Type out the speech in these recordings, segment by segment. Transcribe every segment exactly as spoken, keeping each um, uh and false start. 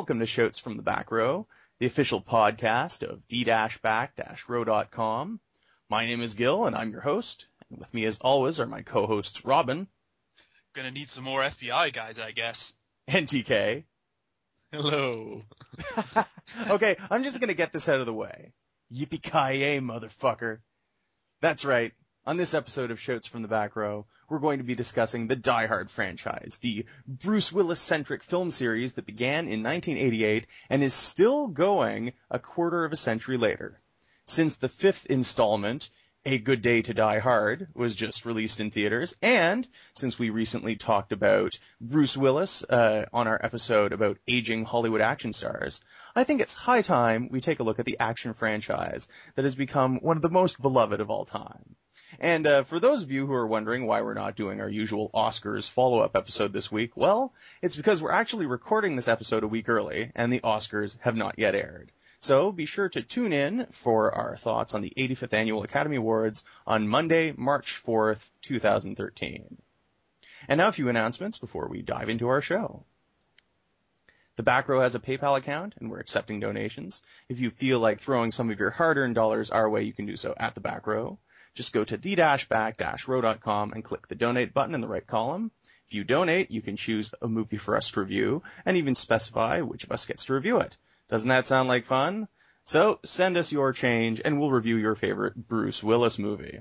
Welcome to Shouts from the Back Row, the official podcast of the back row dot com. My name is Gil, and I'm your host. And with me, as always, are my co-hosts Robin. Gonna need some more F B I guys, I guess. And T K. Hello. Okay, I'm just gonna get this out of the way. Yippee-ki-yay, motherfucker. That's right. On this episode of Shouts from the Back Row, we're going to be discussing the Die Hard franchise, the Bruce Willis-centric film series that began in nineteen eighty-eight and is still going a quarter of a century later. Since the fifth installment, A Good Day to Die Hard, was just released in theaters, and since we recently talked about Bruce Willis uh, on our episode about aging Hollywood action stars, I think it's high time we take a look at the action franchise that has become one of the most beloved of all time. And uh, for those of you who are wondering why we're not doing our usual Oscars follow-up episode this week, well, it's because we're actually recording this episode a week early, and the Oscars have not yet aired. So be sure to tune in for our thoughts on the eighty-fifth Annual Academy Awards on Monday, March fourth, twenty thirteen. And now a few announcements before we dive into our show. The Back Row has a PayPal account, and we're accepting donations. If you feel like throwing some of your hard-earned dollars our way, you can do so at the Back Row. Just go to the back row dot com and click the donate button in the right column. If you donate, you can choose a movie for us to review and even specify which of us gets to review it. Doesn't that sound like fun? So send us your change and we'll review your favorite Bruce Willis movie.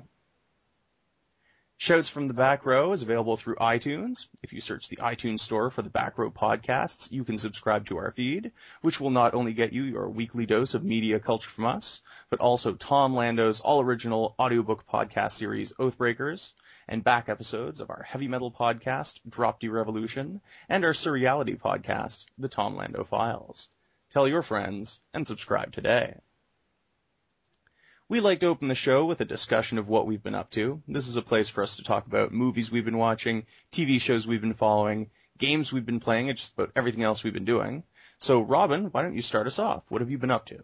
Shouts from the Back Row is available through iTunes. If you search the iTunes store for the Back Row podcasts, you can subscribe to our feed, which will not only get you your weekly dose of media culture from us, but also Tom Lando's all-original audiobook podcast series, Oathbreakers, and back episodes of our heavy metal podcast, Drop D Revolution, and our surreality podcast, The Tom Lando Files. Tell your friends, and subscribe today. We like to open the show with a discussion of what we've been up to. This is a place for us to talk about movies we've been watching, T V shows we've been following, games we've been playing, and just about everything else we've been doing. So, Robin, why don't you start us off? What have you been up to?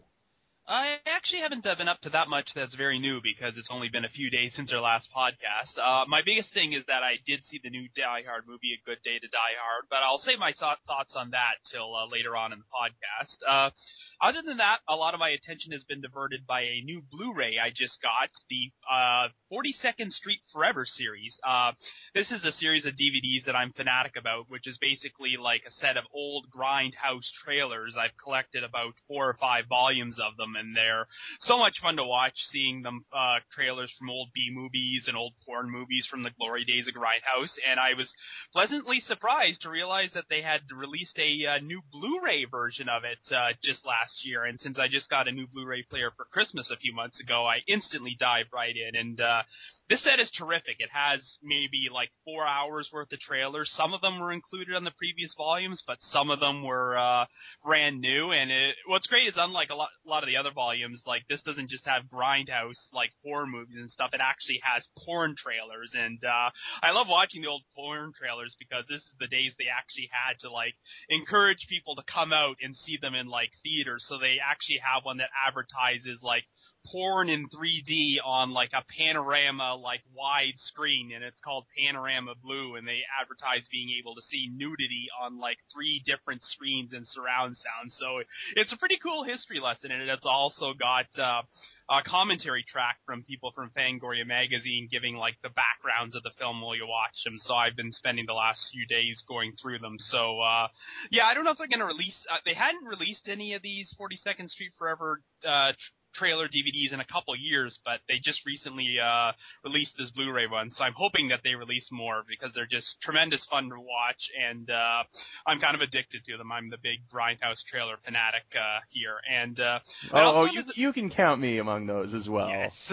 I actually haven't uh, been up to that much that's very new because it's only been a few days since our last podcast. Uh, my biggest thing is that I did see the new Die Hard movie, A Good Day to Die Hard, but I'll save my th- thoughts on that till uh, later on in the podcast. Uh, other than that, a lot of my attention has been diverted by a new Blu-ray I just got, the uh, forty-second Street Forever series. Uh, this is a series of D V Ds that I'm fanatic about, which is basically like a set of old Grindhouse trailers. I've collected about four or five volumes of them, and they're so much fun to watch, seeing them uh trailers from old B-movies and old porn movies from the glory days of Grindhouse. And I was pleasantly surprised to realize that they had released a uh, new Blu-ray version of it uh, just last year. And since I just got a new Blu-ray player for Christmas a few months ago, I instantly dived right in. And uh this set is terrific. It has maybe like four hours worth of trailers. Some of them were included on the previous volumes, but some of them were uh brand new. And it, what's great is, unlike a lot, a lot of the other volumes, like this doesn't just have Grindhouse like horror movies and stuff. It actually has porn trailers, and uh I love watching the old porn trailers because this is the days they actually had to like encourage people to come out and see them in like theaters. So they actually have one that advertises like porn in three D on like a panorama like wide screen, and it's called Panorama Blue, and they advertise being able to see nudity on like three different screens and surround sound. So it's a pretty cool history lesson, and it's also got uh a commentary track from people from Fangoria magazine giving like the backgrounds of the film while you watch them. So I've been spending the last few days going through them. So uh yeah, I don't know if they're going to release uh, they hadn't released any of these forty-second Street Forever uh tr- trailer D V Ds in a couple years, but they just recently uh released this Blu-ray one, so I'm hoping that they release more because they're just tremendous fun to watch, and uh I'm kind of addicted to them. I'm the big Grindhouse trailer fanatic uh here, and uh Oh, oh you, you can count me among those as well. Yes.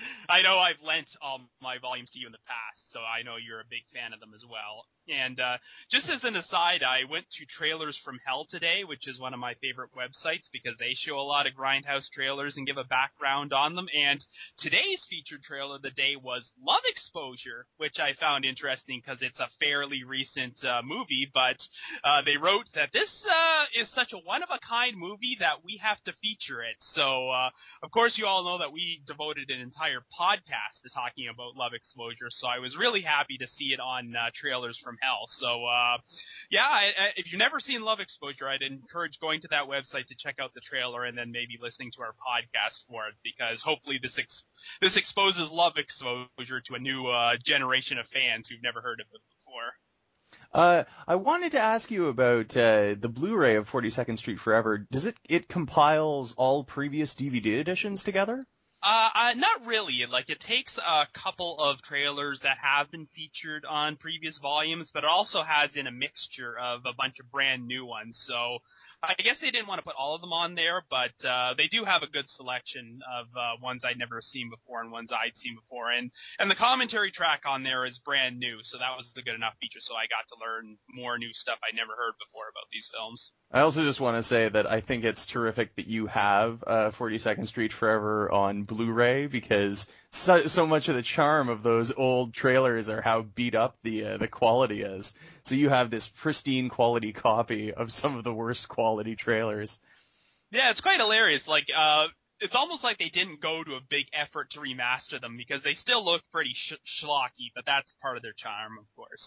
I know I've lent all my volumes to you in the past, so I know you're a big fan of them as well. And uh just as an aside, I went to Trailers from Hell today, which is one of my favorite websites because they show a lot of Grindhouse trailers and give a background on them. And today's featured trailer of the day was Love Exposure, which I found interesting because it's a fairly recent uh, movie, but uh they wrote that this uh is such a one-of-a-kind movie that we have to feature it. So uh of course you all know that we devoted an entire podcast to talking about Love Exposure, so I was really happy to see it on uh, Trailers from from hell. So, uh, yeah, I, I, if you've never seen Love Exposure, I'd encourage going to that website to check out the trailer and then maybe listening to our podcast for it, because hopefully this ex- this exposes Love Exposure to a new uh, generation of fans who've never heard of it before. Uh, I wanted to ask you about uh, the Blu-ray of forty-second Street Forever. Does it it compiles all previous D V D editions together? Uh, uh, not really. Like, it takes a couple of trailers that have been featured on previous volumes, but it also has in a mixture of a bunch of brand new ones. So I guess they didn't want to put all of them on there, but uh, they do have a good selection of uh, ones I'd never seen before and ones I'd seen before. And and the commentary track on there is brand new, so that was a good enough feature. So I got to learn more new stuff I'd never heard before about these films. I also just want to say that I think it's terrific that you have uh, forty-second Street Forever on Blu-ray, because so, so much of the charm of those old trailers are how beat up the uh, the quality is. So you have this pristine quality copy of some of the worst quality trailers. Yeah, it's quite hilarious. Like, uh, it's almost like they didn't go to a big effort to remaster them, because they still look pretty sh- schlocky, but that's part of their charm, of course.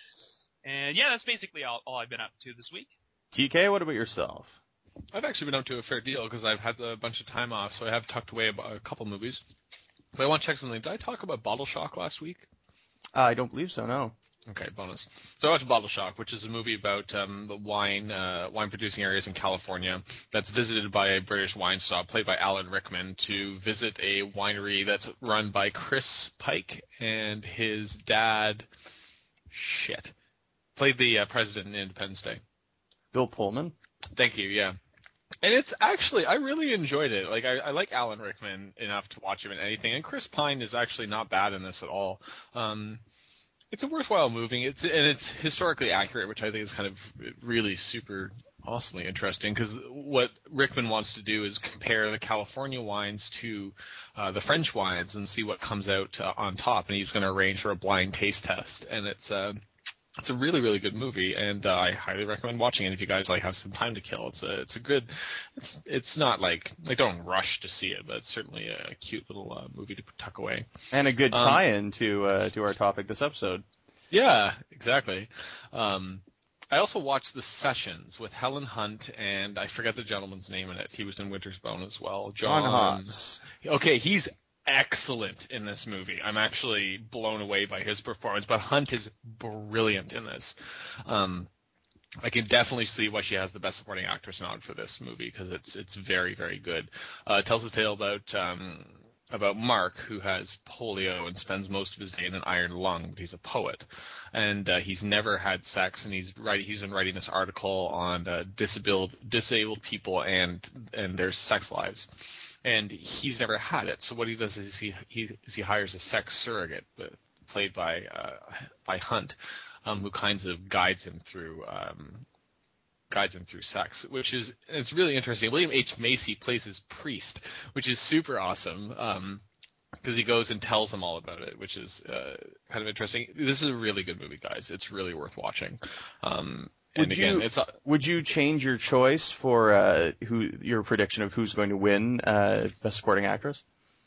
And yeah, that's basically all, all I've been up to this week. T K, what about yourself? I've actually been up to a fair deal because I've had a bunch of time off, so I have tucked away about a couple movies. But I want to check something. Did I talk about Bottle Shock last week? Uh, I don't believe so, no. Okay, bonus. So I watched Bottle Shock, which is a movie about um, the wine uh, wine producing areas in California that's visited by a British wine snob played by Alan Rickman to visit a winery that's run by Chris Pike and his dad. Shit, played the uh, president in Independence Day. Bill Pullman? Thank you, yeah. And it's actually, I really enjoyed it. Like, I, I like Alan Rickman enough to watch him in anything, and Chris Pine is actually not bad in this at all. Um, it's a worthwhile movie, it's, and it's historically accurate, which I think is kind of really super awesomely interesting, because what Rickman wants to do is compare the California wines to uh, the French wines and see what comes out uh, on top, and he's going to arrange for a blind taste test, and it's... Uh, It's a really, really good movie, and uh, I highly recommend watching it if you guys like have some time to kill. It's a, it's a good, it's, it's not like, like don't rush to see it, but it's certainly a cute little uh, movie to tuck away. And a good um, tie-in to uh, to our topic this episode. Yeah, exactly. Um, I also watched The Sessions with Helen Hunt, and I forget the gentleman's name in it. He was in Winter's Bone as well. John, John Hawkes. Okay, he's excellent in this movie. I'm actually blown away by his performance, but Hunt is brilliant in this. Um, I can definitely see why she has the Best Supporting Actress nod for this movie, because it's it's very, very good. Uh, it tells a tale about um, about Mark, who has polio and spends most of his day in an iron lung, but he's a poet, and uh, he's never had sex, and he's writing he's been writing this article on uh, disabled disabled people and and their sex lives. And he's never had it, so what he does is he he, is he hires a sex surrogate, played by uh, by Hunt, um, who kinds of guides him through um, guides him through sex, which is it's really interesting. William H. Macy plays his priest, which is super awesome, um, because he goes and tells him all about it, which is uh, kind of interesting. This is a really good movie, guys. It's really worth watching. Um, And Would again, you it's, uh, would you change your choice for uh, who your prediction of who's going to win uh, Best Supporting Actress?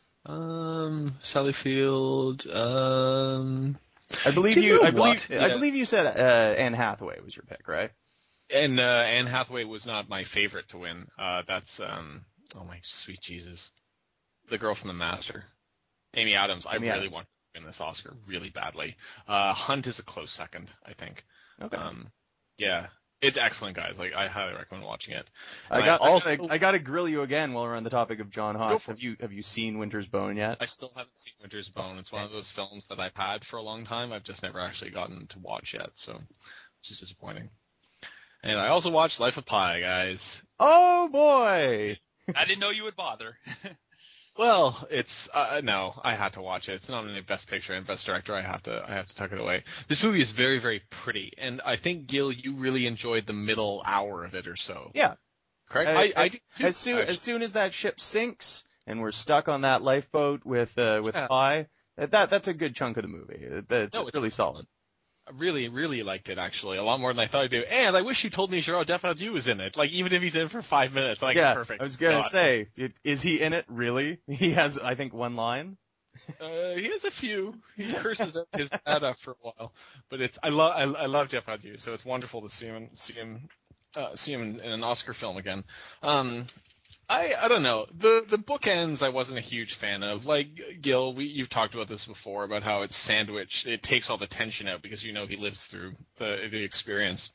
um, Sally Field. Um, I believe you you. know I believe. what? I Yeah. believe you said uh, Anne Hathaway was your pick, right? And uh, Anne Hathaway was not my favorite to win. Uh, that's um, oh my sweet Jesus, the girl from The Master, Amy Adams. I Amy really Adams. want to win this Oscar really badly. Uh, Hunt is a close second, I think. Okay. Um, yeah, it's excellent, guys. Like I highly recommend watching it. I And got. I also, I, I got to grill you again while we're on the topic of John Go Hawkes. for Have you have you seen Winter's Bone yet? I still haven't seen Winter's Bone. It's one of those films that I've had for a long time. I've just never actually gotten to watch yet, so which is disappointing. And I also watched Life of Pi, guys. Oh boy! I didn't know you would bother. Well, it's uh, no, I had to watch it. It's not only Best Picture and Best Director. I have to, I have to tuck it away. This movie is very, very pretty, and I think Gil, you really enjoyed the middle hour of it or so. Yeah. Correct. Uh, I, I as, did too, as soon actually. as soon as that ship sinks and we're stuck on that lifeboat with uh, with Yeah. Pi, that that's a good chunk of the movie. That's No, it's really solid. I really, really liked it actually, a lot more than I thought I'd do. And I wish you told me Gerard Depardieu was in it. Like even if he's in for five minutes, like yeah, perfect. I was gonna God. say, it, is he in it really? He has, I think, one line. Uh, he has a few. He curses at his dad after a while, but it's I love I, I love Jeff Adew, so it's wonderful to see him see him uh, see him in, in an Oscar film again. Um, I I don't know the the bookends I wasn't a huge fan of. Like Gil, we you've talked about this before about how it's sandwiched. It takes all the tension out because you know he lives through the the experience.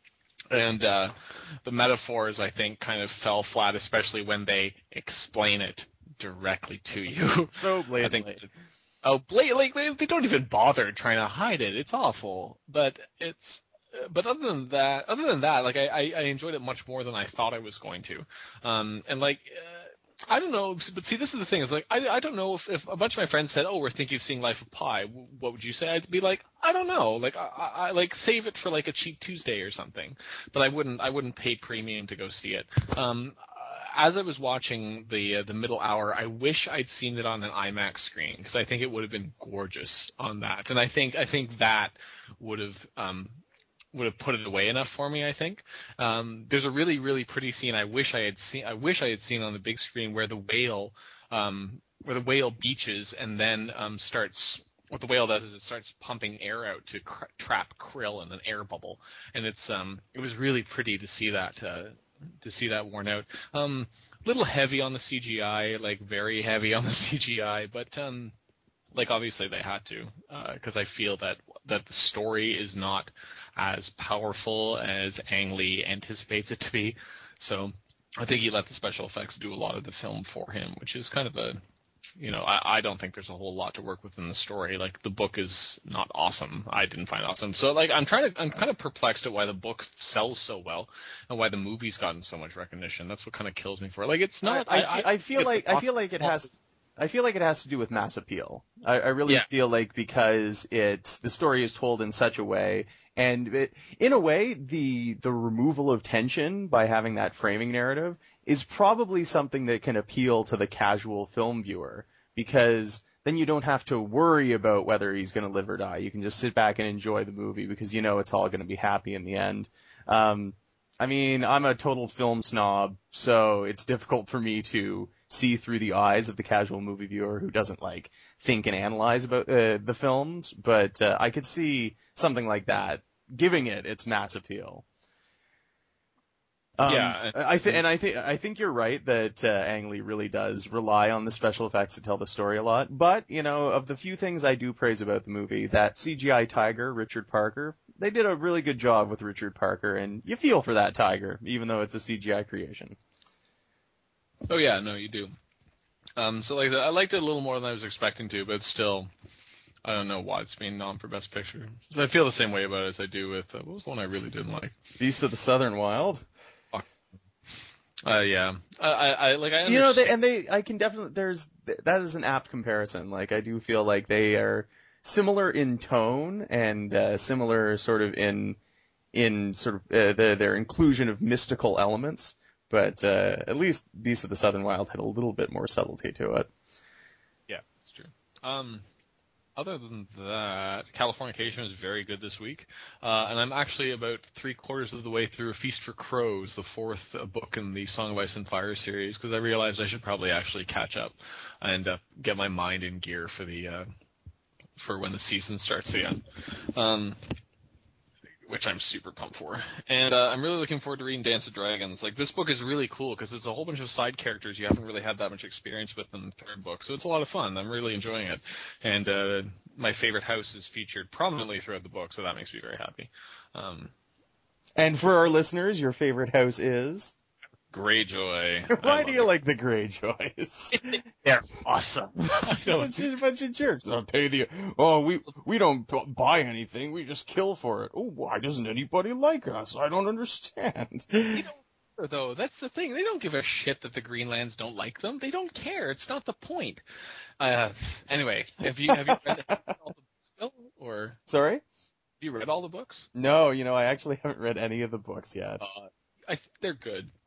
And uh, the metaphors, I think, kind of fell flat, especially when they explain it directly to you. So blatantly. I think, oh, blat- like they, they don't even bother trying to hide it. It's awful, but it's. But other than that, other than that, like I, I, I enjoyed it much more than I thought I was going to. Um, and like. Uh, I don't know, but see, this is the thing. Is like I, I don't know if, if a bunch of my friends said, "Oh, we're thinking of seeing Life of Pi." What would you say? I'd be like, I don't know. Like I, I like save it for like a cheap Tuesday or something. But I wouldn't I wouldn't pay premium to go see it. Um, as I was watching the uh, the middle hour, I wish I'd seen it on an IMAX screen because I think it would have been gorgeous on that. And I think I think that would have. Um, would have put it away enough for me, I think. Um, there's a really, really pretty scene I wish I had seen. I wish I had seen on the big screen where the whale, um, where the whale beaches and then um, starts. What the whale does is it starts pumping air out to cr- trap krill in an air bubble, and it's um, it was really pretty to see that. Uh, to see that worn out. Um, little heavy on the C G I, like very heavy on the C G I, but um. Like, obviously they had to, because uh, I feel that that the story is not as powerful as Ang Lee anticipates it to be. So I think he let the special effects do a lot of the film for him, which is kind of a, you know, I, I don't think there's a whole lot to work with in the story. Like, the book is not awesome. I didn't find it awesome. So, like, I'm trying to, I'm kind of perplexed at why the book sells so well and why the movie's gotten so much recognition. That's what kind of kills me for it. Like, it's not. I, I, I, I feel like I feel like it has. I feel like it has to do with mass appeal. I, I really Yeah. feel like because it's the story is told in such a way, and it, in a way, the the removal of tension by having that framing narrative is probably something that can appeal to the casual film viewer, because then you don't have to worry about whether he's going to live or die. You can just sit back and enjoy the movie because you know it's all going to be happy in the end. Um, I mean, I'm a total film snob, so it's difficult for me to see through the eyes of the casual movie viewer who doesn't like think and analyze about uh, the films, but uh, I could see something like that giving it its mass appeal. Um, Yeah, I th- and I think I think you're right that uh, Ang Lee really does rely on the special effects to tell the story a lot. But you know, of the few things I do praise about the movie, that C G I tiger, Richard Parker, they did a really good job with Richard Parker, and you feel for that tiger, even though it's a C G I creation. Oh yeah, no, you do. Um, so like I said, I liked it a little more than I was expecting to, but still, I don't know why it's being nom for Best Picture. So I feel the same way about it as I do with uh, what was the one I really didn't like? Beasts of the Southern Wild. Uh, yeah, I, I, I like I understand. You know, they, and they, I can definitely, there's, that is an apt comparison. Like, I do feel like they are similar in tone and, uh, similar sort of in, in sort of, uh, their, their inclusion of mystical elements. But, uh, at least Beasts of the Southern Wild had a little bit more subtlety to it. Yeah, it's true. Um, Other than that, Californication was very good this week, uh, and I'm actually about three quarters of the way through A Feast for Crows, the fourth uh, book in the Song of Ice and Fire series, because I realized I should probably actually catch up and uh, get my mind in gear for the uh, for when the season starts again. Um, which I'm super pumped for. And uh, I'm really looking forward to reading Dance of Dragons. Like, this book is really cool because it's a whole bunch of side characters you haven't really had that much experience with in the third book. So it's a lot of fun. I'm really enjoying it. And uh, my favorite house is featured prominently throughout the book, so that makes me very happy. Um, and for our listeners, your favorite house is? Greyjoy. Why do you it. like the Greyjoys? They're awesome. Such a bunch of jerks. Don't pay the. Oh, we we don't buy anything. We just kill for it. Oh, why doesn't anybody like us? I don't understand. You don't, though. That's the thing. They don't give a shit that the Greenlands don't like them. They don't care. It's not the point. Uh, anyway, have you have you read all the books still, or sorry? Have you read all the books? No, you know I actually haven't read any of the books yet. Uh, I they're good.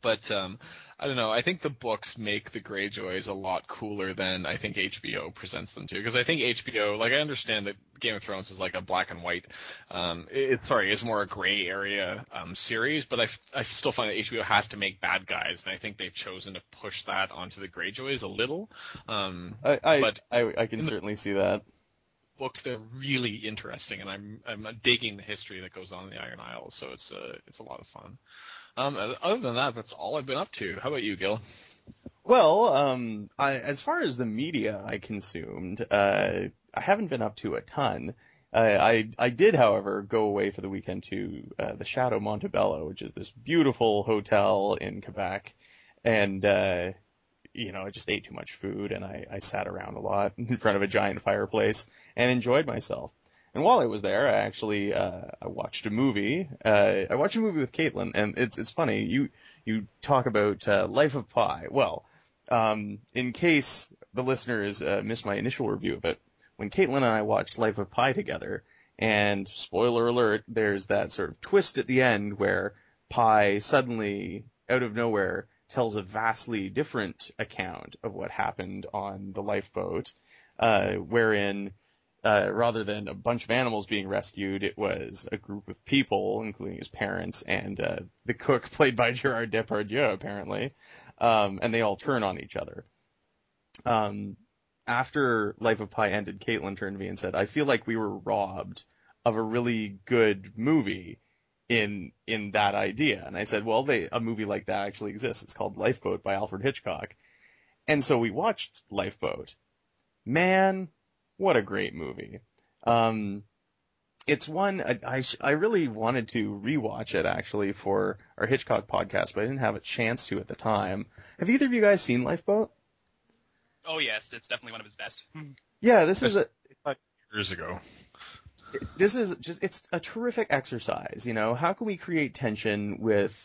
But um, I don't know. I think the books make the Greyjoys a lot cooler than I think H B O presents them to. Because I think H B O, like I understand that Game of Thrones is like a black and white, um, it, sorry, it's more a gray area um, series. But I, I still find that H B O has to make bad guys, and I think they've chosen to push that onto the Greyjoys a little. Um, I I, but I, I can certainly see that. Books, they're really interesting, and I'm I'm digging the history that goes on in the Iron Isles. So it's uh, it's a lot of fun. Um, other than that, that's all I've been up to. How about you, Gil? Well, um, I, as far as the media I consumed, uh, I haven't been up to a ton. Uh, I I did, however, go away for the weekend to uh, the Chateau Montebello, which is this beautiful hotel in Quebec, and uh, you know, I just ate too much food, and I, I sat around a lot in front of a giant fireplace and enjoyed myself. And while I was there, I actually uh, I watched a movie. Uh, I watched a movie with Caitlin, and it's it's funny. You you talk about uh, Life of Pi. Well, um, in case the listeners uh, missed my initial review of it, when Caitlin and I watched Life of Pi together, and spoiler alert, there's that sort of twist at the end where Pi suddenly, out of nowhere, tells a vastly different account of what happened on the lifeboat, uh, wherein Uh, rather than a bunch of animals being rescued, it was a group of people, including his parents and uh, the cook, played by Gerard Depardieu, apparently, um, and they all turn on each other. Um, after Life of Pi ended, Caitlin turned to me and said, "I feel like we were robbed of a really good movie in in that idea." And I said, "Well, they, a movie like that actually exists. It's called Lifeboat by Alfred Hitchcock." And so we watched Lifeboat. Man, what a great movie. Um, it's one, I, I, I really wanted to rewatch it actually for our Hitchcock podcast, but I didn't have a chance to at the time. Have either of you guys seen Lifeboat? Oh yes, it's definitely one of his best. Yeah, this is a, Years ago. this is just, it's a terrific exercise, you know, how can we create tension with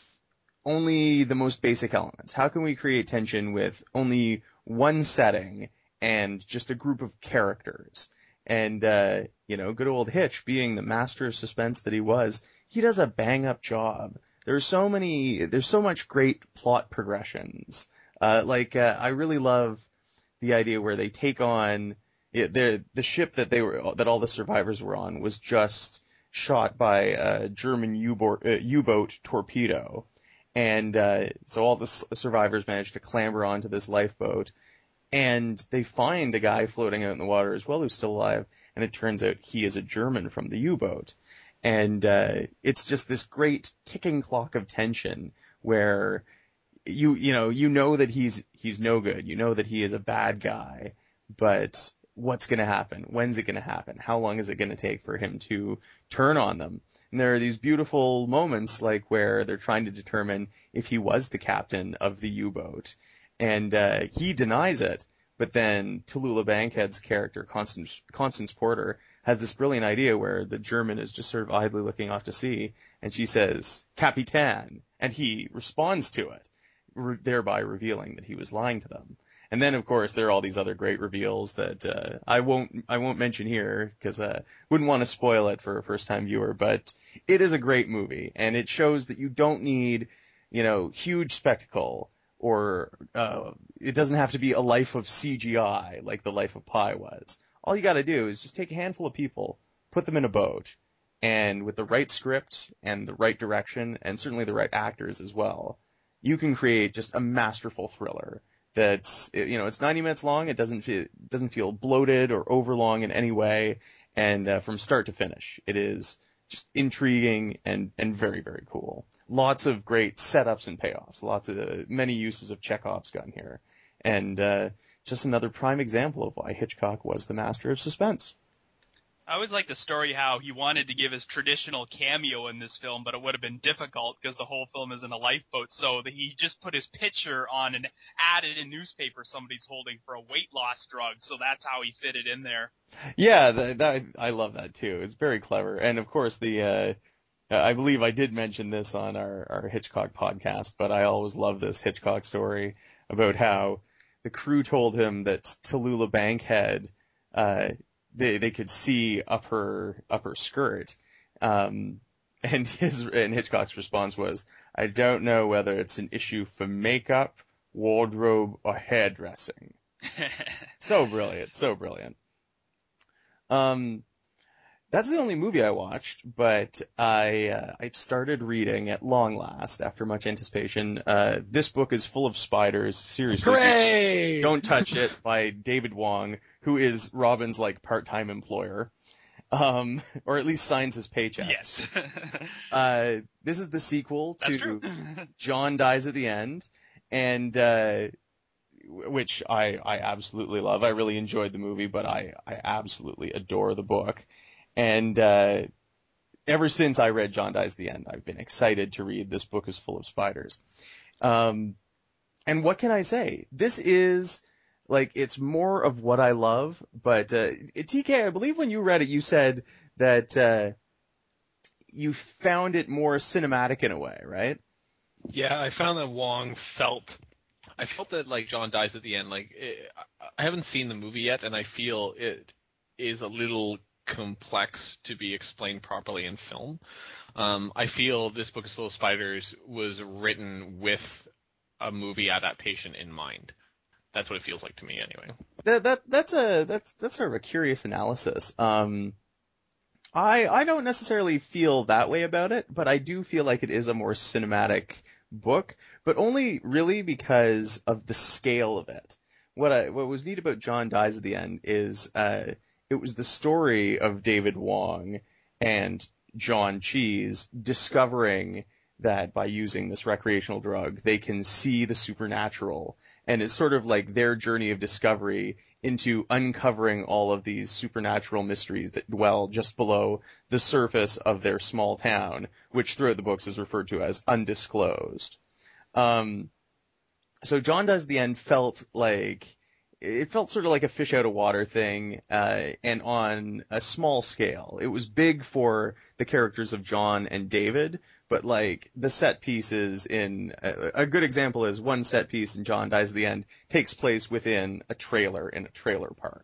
only the most basic elements? How can we create tension with only one setting and just a group of characters? And, uh, you know, good old Hitch, being the master of suspense that he was, he does a bang-up job. There's so many, there's so much great plot progressions. Uh, like, uh, I really love the idea where they take on, the the ship that they were, that all the survivors were on was just shot by a German U-boat, uh, U-boat torpedo. And, uh, so all the s- survivors managed to clamber onto this lifeboat. And they find a guy floating out in the water as well who's still alive, and it turns out he is a German from the U-boat. And uh, it's just this great ticking clock of tension where you you know you know that he's he's no good, you know that he is a bad guy, but what's going to happen? When's it going to happen? How long is it going to take for him to turn on them? And there are these beautiful moments like where they're trying to determine if he was the captain of the U-boat. And uh, he denies it, but then Tallulah Bankhead's character, Constance, Constance Porter, has this brilliant idea where the German is just sort of idly looking off to sea, and she says, "Capitan," and he responds to it, re- thereby revealing that he was lying to them. And then, of course, there are all these other great reveals that uh, I won't I won't mention here because I uh, wouldn't want to spoil it for a first-time viewer. But it is a great movie, and it shows that you don't need, you know, huge spectacle. Or uh, it doesn't have to be a life of C G I like the Life of Pi was. All you got to do is just take a handful of people, put them in a boat, and with the right script and the right direction, and certainly the right actors as well, you can create just a masterful thriller. That's, you know, it's ninety minutes long. It doesn't feel it doesn't feel bloated or overlong in any way, and uh, from start to finish, it is just intriguing and, and very, very cool. Lots of great setups and payoffs. Lots of uh, many uses of Chekhov's gun here. And uh, just another prime example of why Hitchcock was the master of suspense. I always like the story how he wanted to give his traditional cameo in this film, but it would have been difficult because the whole film is in a lifeboat. So that he just put his picture on an added a newspaper somebody's holding for a weight loss drug. So that's how he fit it in there. Yeah, that, that, I love that too. It's very clever. And of course, the uh, I believe I did mention this on our, our Hitchcock podcast, but I always love this Hitchcock story about how the crew told him that Tallulah Bankhead, uh, they they could see up her up her skirt, um, and his and Hitchcock's response was, I don't know whether it's an issue for makeup, wardrobe, or hairdressing. So brilliant, so brilliant. Um, that's the only movie I watched, but I uh, I started reading at long last after much anticipation. Uh, This Book is Full of Spiders. Seriously, Hooray! Don't Touch It by David Wong, who is Robin's like part-time employer, um, or at least signs his paychecks. Yes. uh, this is the sequel That's to true. John Dies at the End, and uh, which I I absolutely love. I really enjoyed the movie, but I I absolutely adore the book. And uh, ever since I read John Dies at the End, I've been excited to read This Book is Full of Spiders. Um, and what can I say? This is, like, it's more of what I love. But uh, T K, I believe when you read it, you said that uh, you found it more cinematic in a way, right? Yeah, I found that Wong felt. I felt that like John Dies at the End. Like it, I haven't seen the movie yet, and I feel it is a little complex to be explained properly in film. Um, I feel This Book is Full of Spiders was written with a movie adaptation in mind. That's what it feels like to me, anyway. That that that's a that's that's sort of a curious analysis. Um, I I don't necessarily feel that way about it, but I do feel like it is a more cinematic book, but only really because of the scale of it. What I what was neat about John Dies at the End is uh. It was the story of David Wong and John Cheese discovering that by using this recreational drug, they can see the supernatural. And it's sort of like their journey of discovery into uncovering all of these supernatural mysteries that dwell just below the surface of their small town, which throughout the books is referred to as undisclosed. Um, so John Dies at the End felt like It felt sort of like a fish out of water thing, uh, and on a small scale. It was big for the characters of John and David, but like the set pieces in, a, a good example is one set piece in John Dies at the End takes place within a trailer in a trailer park.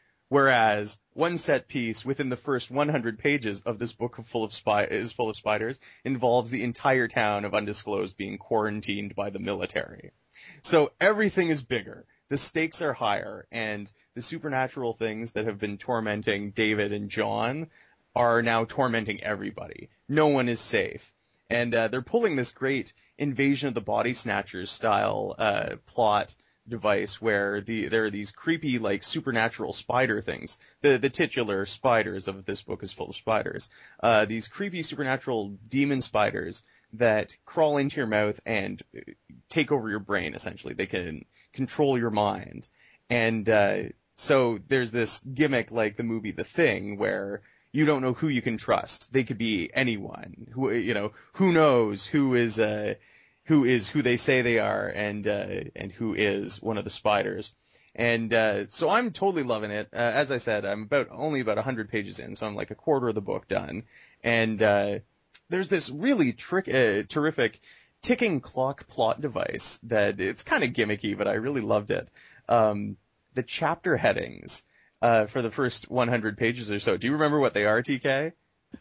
Whereas one set piece within the first one hundred pages of this book full of spy is full of spiders involves the entire town of Undisclosed being quarantined by the military. So everything is bigger. The stakes are higher, and the supernatural things that have been tormenting David and John are now tormenting everybody. No one is safe. And uh, they're pulling this great Invasion of the Body Snatchers style uh, plot device where the there are these creepy, like, supernatural spider things. The the titular spiders of This Book is Full of Spiders. Uh, these creepy supernatural demon spiders that crawl into your mouth and take over your brain, essentially. They can control your mind. And uh, so there's this gimmick like the movie The Thing where you don't know who you can trust. They could be anyone. Who you know, who knows who is uh, who is who they say they are and uh, and who is one of the spiders. And uh, so I'm totally loving it. Uh, as I said, I'm about only about one hundred pages in, so I'm like a quarter of the book done. And uh, there's this really trick, uh, terrific ticking clock plot device that it's kind of gimmicky, but I really loved it. Um, the chapter headings uh, for the first one hundred pages or so. Do you remember what they are, T K?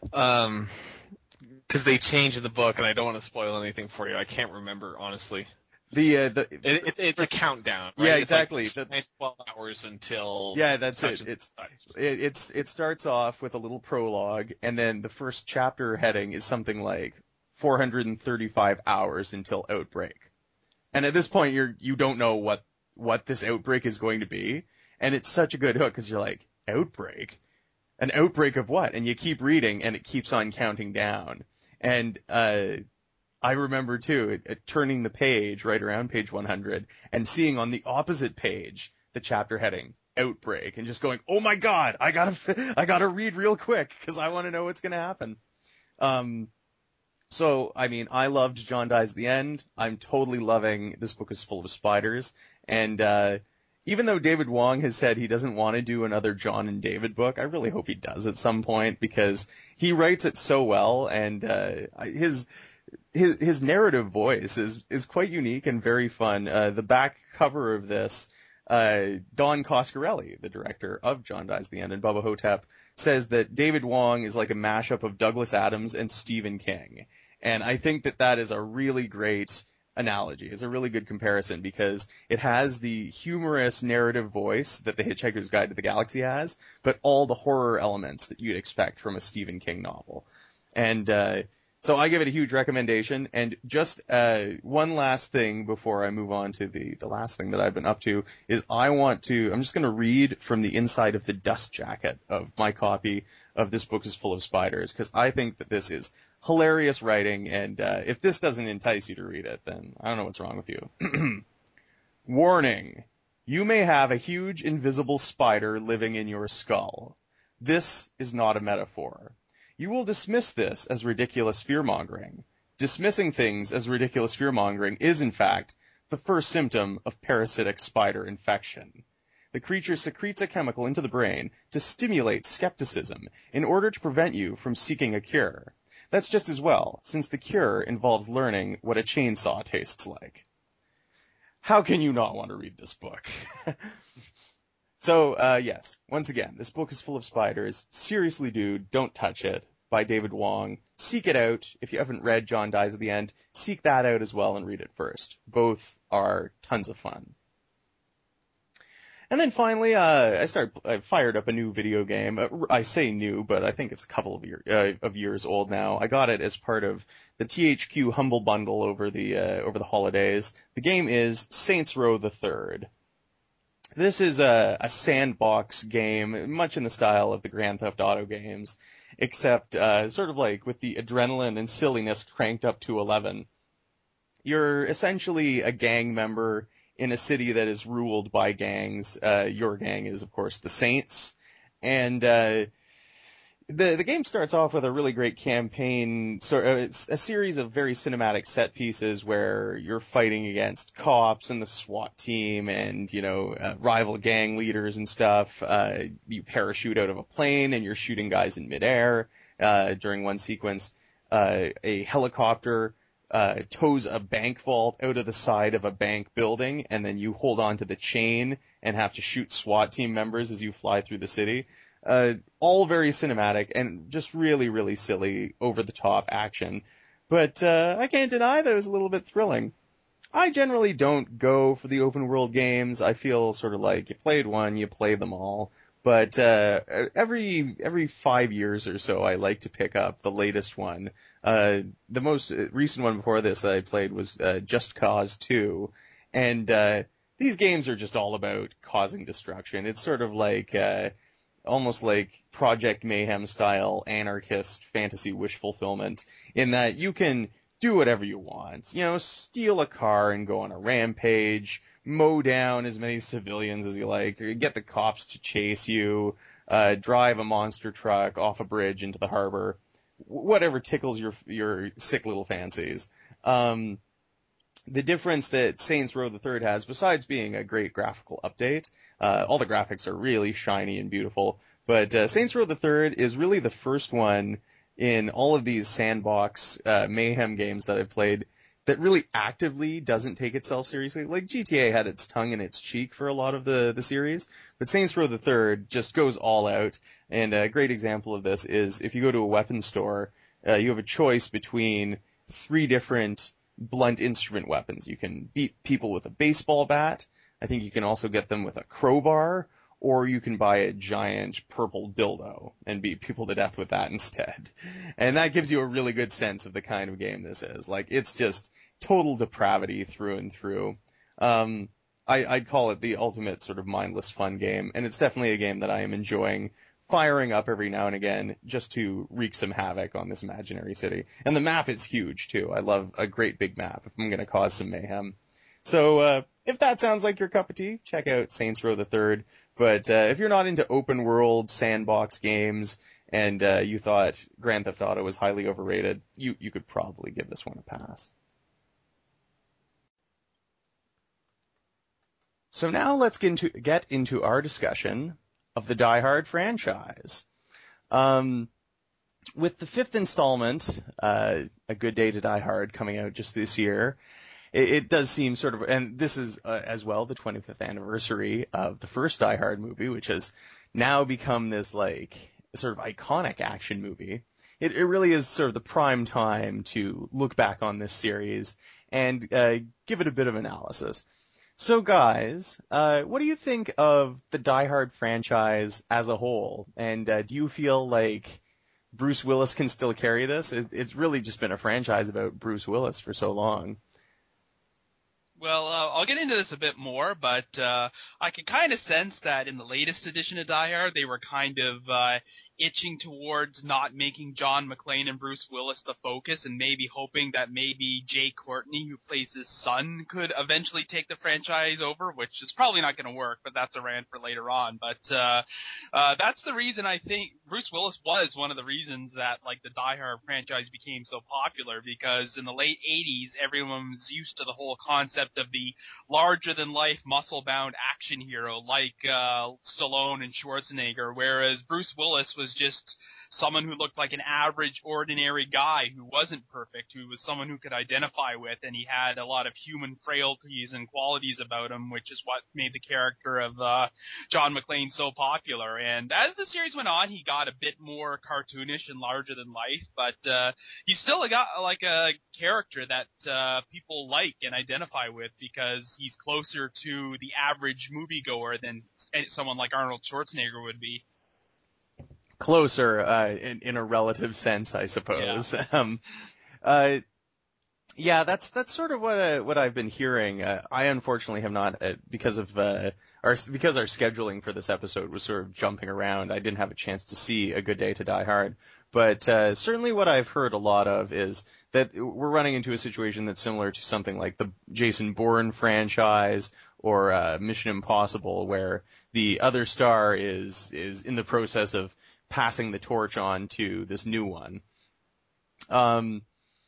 Um, because they change in the book, and I don't want to spoil anything for you. I can't remember, honestly. The uh, the it, it, it's a countdown, right? Yeah, It's exactly. Like the, twelve hours until. Yeah, that's such it. and It's such. it, it's it starts off with a little prologue, and then the first chapter heading is something like four hundred thirty-five hours until outbreak. And at this point, you're you don't know what what this outbreak is going to be, and it's such a good hook because you're like, outbreak, an outbreak of what? And you keep reading, and it keeps on counting down. And uh, I remember too, it, it, turning the page right around page one hundred and seeing on the opposite page the chapter heading outbreak, and just going, oh my god, I gotta I gotta read real quick because I want to know what's gonna happen. Um. So, I mean, I loved John Dies at the End. I'm totally loving This Book is Full of Spiders. And uh, even though David Wong has said he doesn't want to do another John and David book, I really hope he does at some point because he writes it so well, and uh, his his his narrative voice is is quite unique and very fun. Uh, the back cover of this, uh, Don Coscarelli, the director of John Dies at the End, and Bubba Hotep, says that David Wong is like a mashup of Douglas Adams and Stephen King. And I think that that is a really great analogy. It's a really good comparison because it has the humorous narrative voice that The Hitchhiker's Guide to the Galaxy has, but all the horror elements that you'd expect from a Stephen King novel. And uh so I give it a huge recommendation. And just uh one last thing before I move on to the the last thing that I've been up to is I want to I'm just going to read from the inside of the dust jacket of my copy of This Book is Full of Spiders, because I think that this is hilarious writing, and uh if this doesn't entice you to read it, then I don't know what's wrong with you. Warning. You may have a huge invisible spider living in your skull. This is not a metaphor. You will dismiss this as ridiculous fear-mongering. Dismissing things as ridiculous fear-mongering is, in fact, the first symptom of parasitic spider infection. The creature secretes a chemical into the brain to stimulate skepticism in order to prevent you from seeking a cure. That's just as well, since the cure involves learning what a chainsaw tastes like. How can you not want to read this book? So, uh, yes, once again, This Book is Full of Spiders. Seriously, dude, don't touch it, by David Wong. Seek it out. If you haven't read John Dies at the End, seek that out as well and read it first. Both are tons of fun. And then finally, uh, I started, I fired up a new video game. Uh, I say new, but I think it's a couple of, year, uh, of years old now. I got it as part of the T H Q Humble Bundle over the, uh, over the holidays. The game is Saints Row the Third. This is a, a sandbox game, much in the style of the Grand Theft Auto games, except uh, sort of like with the adrenaline and silliness cranked up to eleven. You're essentially a gang member in a city that is ruled by gangs. Uh, your gang is, of course, the Saints. And uh, the the game starts off with a really great campaign. So it's a series of very cinematic set pieces where you're fighting against cops and the SWAT team and, you know, uh, rival gang leaders and stuff. Uh, you parachute out of a plane and you're shooting guys in midair. Uh, during one sequence, uh, a helicopter uh tows a bank vault out of the side of a bank building, and then you hold on to the chain and have to shoot SWAT team members as you fly through the city. Uh, all very cinematic and just really, really silly, over-the-top action. But uh, I can't deny that it was a little bit thrilling. I generally don't go for the open-world games. I feel sort of like you played one, you play them all. But uh, every every five years or so, I like to pick up the latest one. Uh, the most recent one before this that I played was uh, Just Cause two. And uh, these games are just all about causing destruction. It's sort of like... Uh, almost like Project Mayhem style anarchist fantasy wish fulfillment, in that you can do whatever you want. You know, steal a car and go on a rampage, mow down as many civilians as you like, or get the cops to chase you, uh, drive a monster truck off a bridge into the harbor, whatever tickles your your sick little fancies. Um, The difference that Saints Row the Third has, besides being a great graphical update, uh, all the graphics are really shiny and beautiful, but uh, Saints Row the Third is really the first one in all of these sandbox uh, mayhem games that I've played that really actively doesn't take itself seriously. Like G T A had its tongue in its cheek for a lot of the, the series, but Saints Row the Third just goes all out, and a great example of this is if you go to a weapons store, uh, you have a choice between three different blunt instrument weapons. You can beat people with a baseball bat. I think you can also get them with a crowbar, or you can buy a giant purple dildo and beat people to death with that instead. And that gives you a really good sense of the kind of game this is. Like, it's just total depravity through and through. Um, I, I'd call it the ultimate sort of mindless fun game, and it's definitely a game that I am enjoying firing up every now and again just to wreak some havoc on this imaginary city. And the map is huge, too. I love a great big map if I'm going to cause some mayhem. So uh, if that sounds like your cup of tea, check out Saints Row the Third. But uh, if you're not into open world sandbox games and uh, you thought Grand Theft Auto was highly overrated, you, you could probably give this one a pass. So now let's get into, get into our discussion of the Die Hard franchise. Um, with the fifth installment, uh, A Good Day to Die Hard, coming out just this year, it, it does seem sort of, and this is uh, as well the twenty-fifth anniversary of the first Die Hard movie, which has now become this like sort of iconic action movie. it, it really is sort of the prime time to look back on this series and uh, give it a bit of analysis. So guys, uh, what do you think of the Die Hard franchise as a whole? And uh, do you feel like Bruce Willis can still carry this? It, it's really just been a franchise about Bruce Willis for so long. Well, uh, I'll get into this a bit more, but uh, I can kind of sense that in the latest edition of Die Hard, they were kind of uh, itching towards not making John McClane and Bruce Willis the focus, and maybe hoping that maybe Jay Courtney, who plays his son, could eventually take the franchise over, which is probably not going to work, but that's a rant for later on. But uh, uh, that's the reason I think Bruce Willis was one of the reasons that like the Die Hard franchise became so popular, because in the late eighties, everyone was used to the whole concept of the larger-than-life, muscle-bound action hero like uh, Stallone and Schwarzenegger, whereas Bruce Willis was just someone who looked like an average, ordinary guy who wasn't perfect, who was someone who could identify with, and he had a lot of human frailties and qualities about him, which is what made the character of uh, John McClane so popular. And as the series went on, he got a bit more cartoonish and larger than life, but uh, he's still got like a character that uh, people like and identify with, because he's closer to the average moviegoer than someone like Arnold Schwarzenegger would be. Closer, uh, in, in a relative sense, I suppose. Yeah. Um, uh, yeah, that's, that's sort of what, uh, what I've been hearing. Uh, I unfortunately have not, uh, because of, uh, our, because our scheduling for this episode was sort of jumping around, I didn't have a chance to see A Good Day to Die Hard. But, uh, certainly what I've heard a lot of is that we're running into a situation that's similar to something like the Jason Bourne franchise or, uh, Mission Impossible, where the other star is, is in the process of passing the torch on to this new one. Um,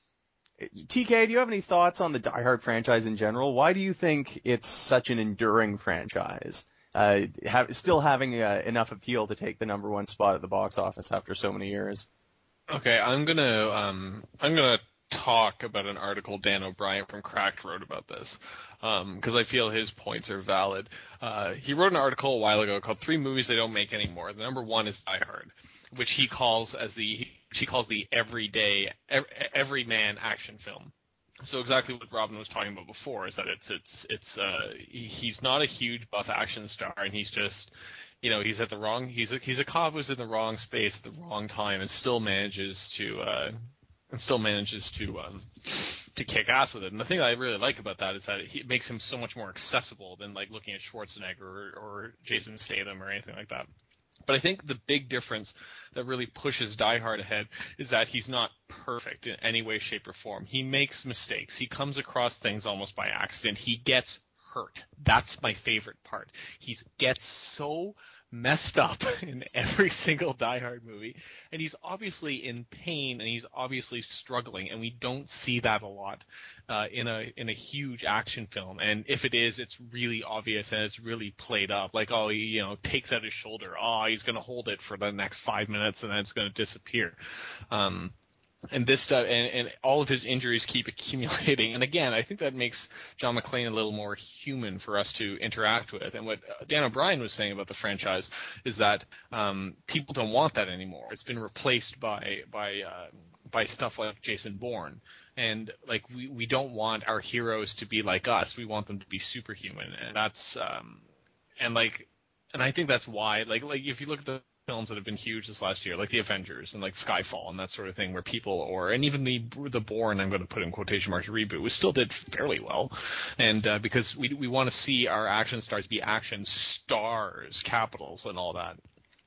T K, do you have any thoughts on the Die Hard franchise in general? Why do you think it's such an enduring franchise? Uh, have, still having uh, enough appeal to take the number one spot at the box office after so many years? Okay, I'm gonna um, I'm gonna talk about an article Dan O'Brien from Cracked wrote about this, because um, I feel his points are valid. Uh, he wrote an article a while ago called Three Movies They Don't Make Anymore. The number one is Die Hard, which he calls as the he calls the everyday, every man action film. So exactly what Robin was talking about before is that it's it's it's uh, he, he's not a huge buff action star, and he's just, you know, he's at the wrong he's a he's a cop who's in the wrong space at the wrong time and still manages to. Uh, And still manages to um, to kick ass with it. And the thing I really like about that is that it, it makes him so much more accessible than like looking at Schwarzenegger or, or Jason Statham or anything like that. But I think the big difference that really pushes Die Hard ahead is that he's not perfect in any way, shape, or form. He makes mistakes. He comes across things almost by accident. He gets hurt. That's my favorite part. He gets so messed up in every single Die Hard movie, and he's obviously in pain and he's obviously struggling, and we don't see that a lot uh, in a in a huge action film. And if it is, it's really obvious and it's really played up. Like, oh, he, you know, takes out his shoulder. Oh, he's going to hold it for the next five minutes and then it's going to disappear. Um, And this stuff, and, and all of his injuries keep accumulating. And again, I think that makes John McClane a little more human for us to interact with. And what Dan O'Brien was saying about the franchise is that um, people don't want that anymore. It's been replaced by by uh, by stuff like Jason Bourne. And like we, we don't want our heroes to be like us. We want them to be superhuman. And that's um, and like and I think that's why like like if you look at the films that have been huge this last year, like the Avengers and like Skyfall and that sort of thing, where people, or and even the the Bourne, I'm going to put in quotation marks, reboot, which still did fairly well, and uh, because we we want to see our action stars be action stars, capitals, and all that.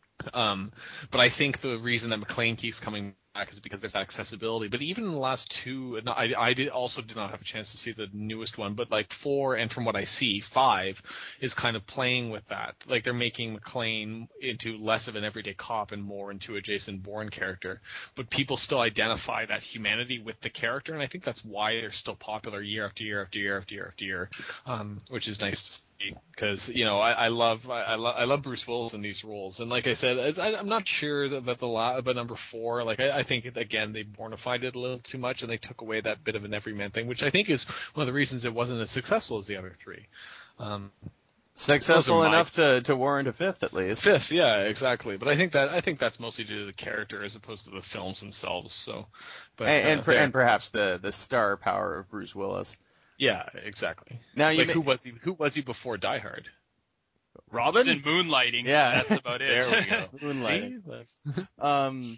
Um, but I think the reason that McClane keeps coming back is because there's that accessibility. But even in the last two, I, I did also did not have a chance to see the newest one, but like four, and from what I see, five is kind of playing with that. Like they're making McClane into less of an everyday cop and more into a Jason Bourne character. But people still identify that humanity with the character, and I think that's why they're still popular year after year after year after year after year, um, which is nice to see. Because you know, I, I love I, I love I love Bruce Willis in these roles, and like I said, it's, I, I'm not sure that, that the about number four. Like I, I think again they Bourneified it a little too much, and they took away that bit of an everyman thing, which I think is one of the reasons it wasn't as successful as the other three. Um, Successful my- enough to, to warrant a fifth, at least. Fifth, yeah, exactly. But I think that I think that's mostly due to the character as opposed to the films themselves. So, but and and, uh, per, there- and perhaps the, the star power of Bruce Willis. yeah, exactly. Now you like may- who was he? Who was he before Die Hard? Robin? He's in Moonlighting. Yeah. That's about it. There we go. Moonlighting. See? Um,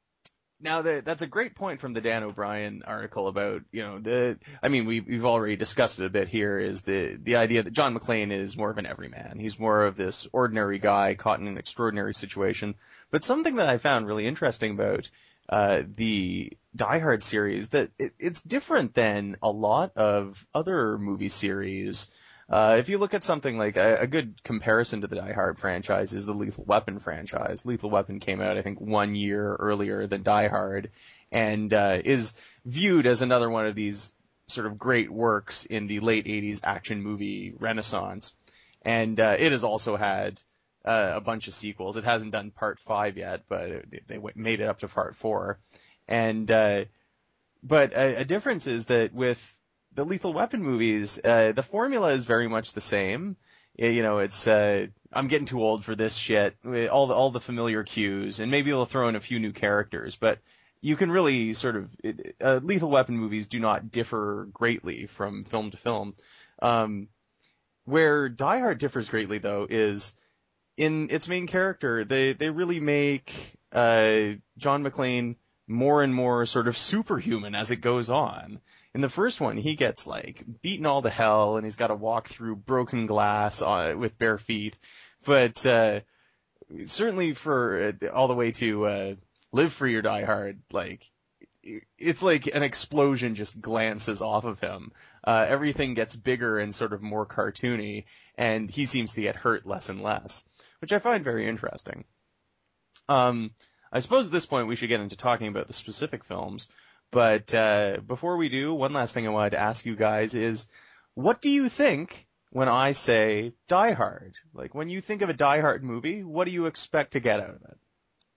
now the, that's a great point from the Dan O'Brien article about, you know, the, I mean, we, we've already discussed it a bit here, is the, the idea that John McClane is more of an everyman. He's more of this ordinary guy caught in an extraordinary situation. But something that I found really interesting about, uh, the Die Hard series, that it, it's different than a lot of other movie series. Uh, if you look at something like a, a good comparison to the Die Hard franchise is the Lethal Weapon franchise. Lethal Weapon came out, I think, one year earlier than Die Hard, and uh, is viewed as another one of these sort of great works in the late eighties action movie renaissance. And uh, it has also had uh, a bunch of sequels. It hasn't done part five yet, but it, they made it up to part four. And uh, but a, a difference is that with the Lethal Weapon movies, uh, the formula is very much the same. You know, it's, uh, I'm getting too old for this shit. All the, all the familiar cues, and maybe they'll throw in a few new characters, but you can really sort of, uh, Lethal Weapon movies do not differ greatly from film to film. Um, where Die Hard differs greatly, though, is in its main character, they, they really make, uh, John McClane more and more sort of superhuman as it goes on. In the first one, he gets, like, beaten all to hell, and he's got to walk through broken glass uh, with bare feet. But uh, certainly for uh, all the way to uh, Live Free or Die Hard, like, it's like an explosion just glances off of him. Uh, everything gets bigger and sort of more cartoony, and he seems to get hurt less and less, which I find very interesting. Um, I suppose at this point we should get into talking about the specific films. But uh, before we do, one last thing I wanted to ask you guys is, what do you think when I say Die Hard? Like, when you think of a Die Hard movie, what do you expect to get out of it?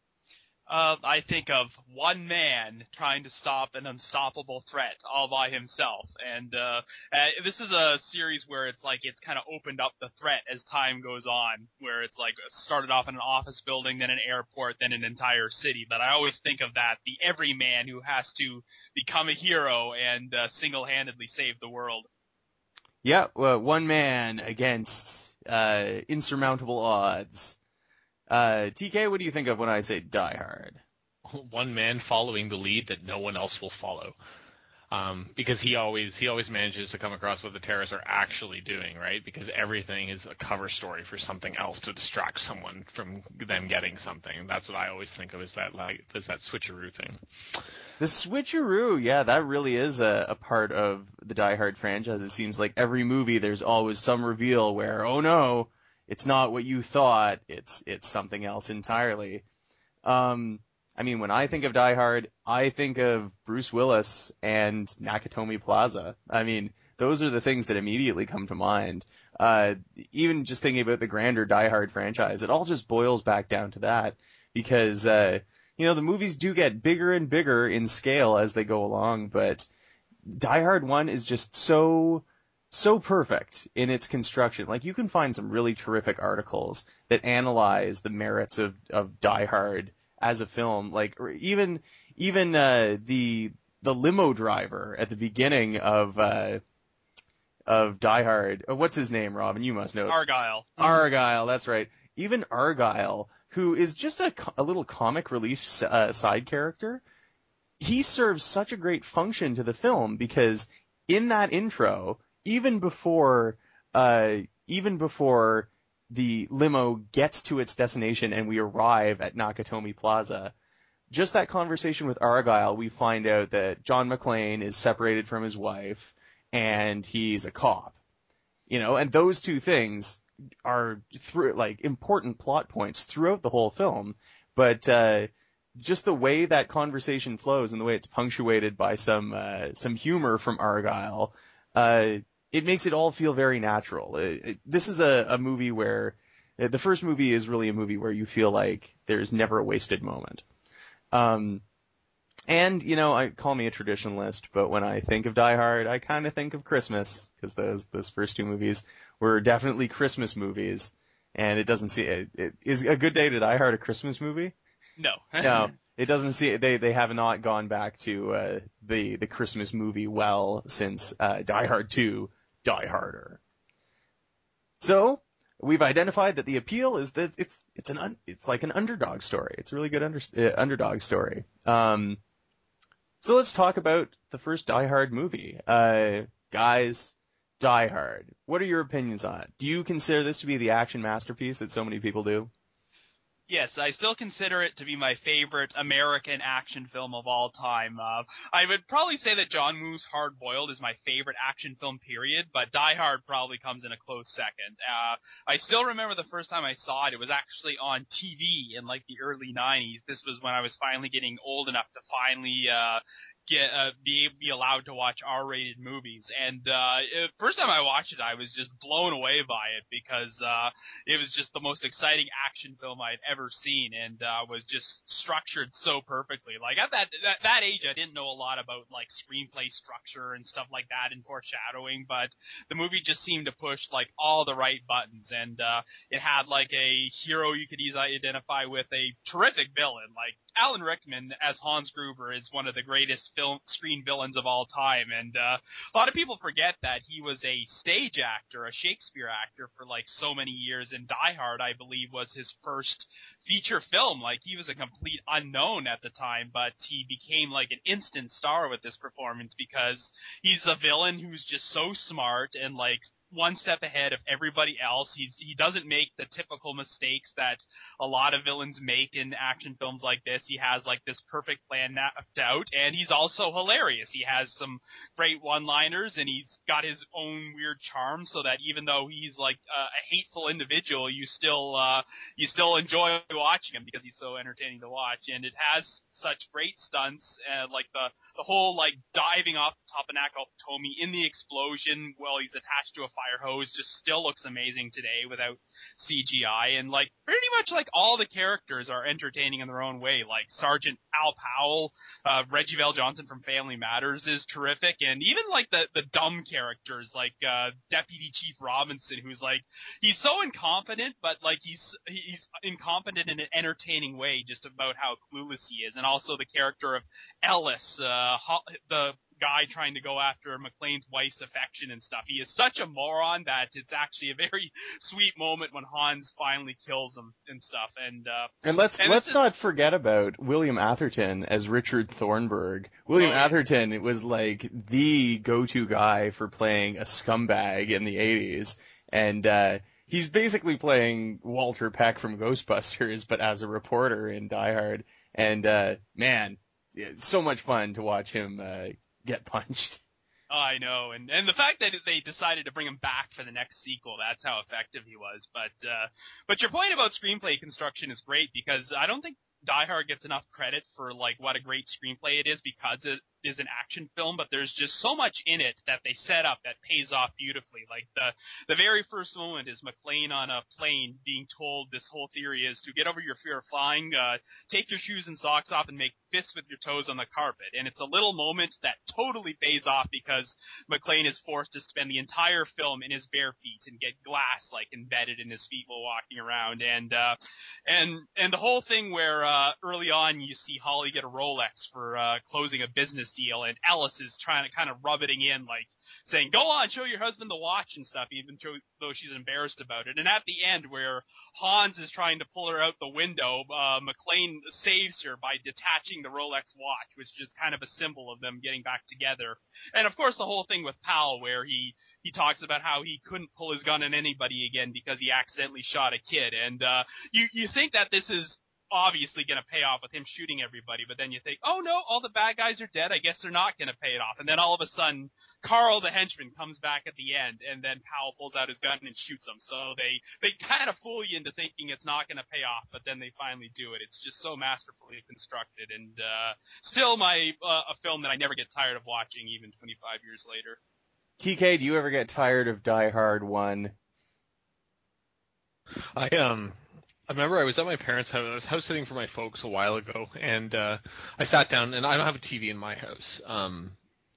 Uh, I think of one man trying to stop an unstoppable threat all by himself. And uh, uh this is a series where it's like it's kind of opened up the threat as time goes on, where it's like started off in an office building, then an airport, then an entire city. But I always think of that, the everyman who has to become a hero and uh, single-handedly save the world. Yeah, well, one man against uh, insurmountable odds. Uh, T K, what do you think of when I say Die Hard? One man following the lead that no one else will follow. Um, because he always, he always manages to come across what the terrorists are actually doing, right? Because everything is a cover story for something else to distract someone from them getting something. That's what I always think of, is that, like, is that switcheroo thing. The switcheroo, yeah, that really is a, a part of the Die Hard franchise. It seems like every movie there's always some reveal where, oh no, it's not what you thought. It's it's something else entirely. Um, I mean, when I think of Die Hard, I think of Bruce Willis and Nakatomi Plaza. I mean, those are the things that immediately come to mind. Uh, even just thinking about the grander Die Hard franchise, it all just boils back down to that, because uh, you know, the movies do get bigger and bigger in scale as they go along, but Die Hard one is just so so perfect in its construction. Like, you can find some really terrific articles that analyze the merits of, of Die Hard as a film. Like, or even, even, uh, the, the limo driver at the beginning of, uh, of Die Hard. Uh, what's his name, Robin? You must know. Argyle. Argyle, that's right. Even Argyle, who is just a, a little comic relief uh, side character, he serves such a great function to the film, because in that intro, even before, uh, even before the limo gets to its destination and we arrive at Nakatomi Plaza, just that conversation with Argyle, we find out that John McClane is separated from his wife and he's a cop. You know, and those two things are through, like, important plot points throughout the whole film. But, uh, just the way that conversation flows and the way it's punctuated by some, uh, some humor from Argyle, uh, it makes it all feel very natural. It, it, this is a, a movie where, uh, the first movie is really a movie where you feel like there's never a wasted moment. Um, And, you know, I call me a traditionalist, but when I think of Die Hard, I kind of think of Christmas, because those those first two movies were definitely Christmas movies, and it doesn't see it, it is A Good Day to Die Hard a Christmas movie? No. No, it doesn't see they they have not gone back to uh, the the Christmas movie well since uh, Die Hard two, Die Harder. So we've identified that the appeal is that it's it's an un, it's like an underdog story. It's a really good under, uh, underdog story. Um, so let's talk about the first Die Hard movie. Uh, guys, Die Hard. What are your opinions on it? Do you consider this to be the action masterpiece that so many people do? Yes, I still consider it to be my favorite American action film of all time. Uh, I would probably say that John Woo's Hard Boiled is my favorite action film, period, but Die Hard probably comes in a close second. Uh, I still remember the first time I saw it. It was actually on T V in like the early nineties. This was when I was finally getting old enough to finally uh get uh, be be allowed to watch R-rated movies. And uh first time I watched it, I was just blown away by it because uh it was just the most exciting action film I'd ever seen, and uh was just structured so perfectly. Like at that that, that age, I didn't know a lot about like screenplay structure and stuff like that and foreshadowing, but the movie just seemed to push like all the right buttons, and uh it had like a hero you could easily identify with, a terrific villain. Like Alan Rickman as Hans Gruber is one of the greatest film screen villains of all time, and uh, a lot of people forget that he was a stage actor, a Shakespeare actor for like so many years, and Die Hard, I believe, was his first feature film. Like he was a complete unknown at the time, but he became like an instant star with this performance because he's a villain who's just so smart and like one step ahead of everybody else. He's, he doesn't make the typical mistakes that a lot of villains make in action films like this. He has like this perfect plan mapped out, and he's also hilarious. He has some great one-liners, and he's got his own weird charm, so that even though he's like uh, a hateful individual, you still uh, you still enjoy watching him because he's so entertaining to watch. And it has such great stunts, uh, like the the whole like diving off the top of Nakatomi in the explosion while he's attached to a fire hose just still looks amazing today without C G I. And like pretty much like all the characters are entertaining in their own way. Like Sergeant Al Powell, uh, Reggie Vale Johnson from Family Matters is terrific, and even like the the dumb characters like uh Deputy Chief Robinson, who's like he's so incompetent, but like he's he's incompetent in an entertaining way, just about how clueless he is. And also the character of Ellis, uh the guy trying to go after McClane's wife's affection and stuff. He is such a moron that it's actually a very sweet moment when Hans finally kills him and stuff. And uh, and let's and let's not forget about William Atherton as Richard Thornburg. William oh, yeah. Atherton was like the go-to guy for playing a scumbag in the eighties, and uh he's basically playing Walter Peck from Ghostbusters, but as a reporter in Die Hard. And uh man, it's so much fun to watch him uh get punched. Oh, I know, and and the fact that they decided to bring him back for the next sequel, that's how effective he was. But uh but your point about screenplay construction is great, because I don't think Die Hard gets enough credit for like what a great screenplay it is, because it is an action film, but there's just so much in it that they set up that pays off beautifully. Like the the very first moment is McClane on a plane being told this whole theory is to get over your fear of flying, uh take your shoes and socks off and make fists with your toes on the carpet. And it's a little moment that totally pays off, because McClane is forced to spend the entire film in his bare feet and get glass like embedded in his feet while walking around. And uh and and the whole thing where uh early on you see Holly get a Rolex for uh closing a business deal, and Ellis is trying to kind of rub it in, like saying, go on, show your husband the watch and stuff, even though she's embarrassed about it. And at the end, where Hans is trying to pull her out the window, uh McClane saves her by detaching the Rolex watch, which is just kind of a symbol of them getting back together. And of course the whole thing with Powell, where he he talks about how he couldn't pull his gun on anybody again because he accidentally shot a kid. And uh you you think that this is obviously going to pay off with him shooting everybody, but then you think, oh no, all the bad guys are dead, I guess they're not going to pay it off. And then all of a sudden, Carl the henchman comes back at the end, and then Powell pulls out his gun and shoots him. So they, they kind of fool you into thinking it's not going to pay off, but then they finally do it. It's just so masterfully constructed, and uh still my uh, a film that I never get tired of watching, even twenty-five years later. T K, do you ever get tired of Die Hard one? I um I remember I was at my parents' house. I was house sitting for my folks a while ago, and uh, I sat down, and I don't have a T V in my house, um,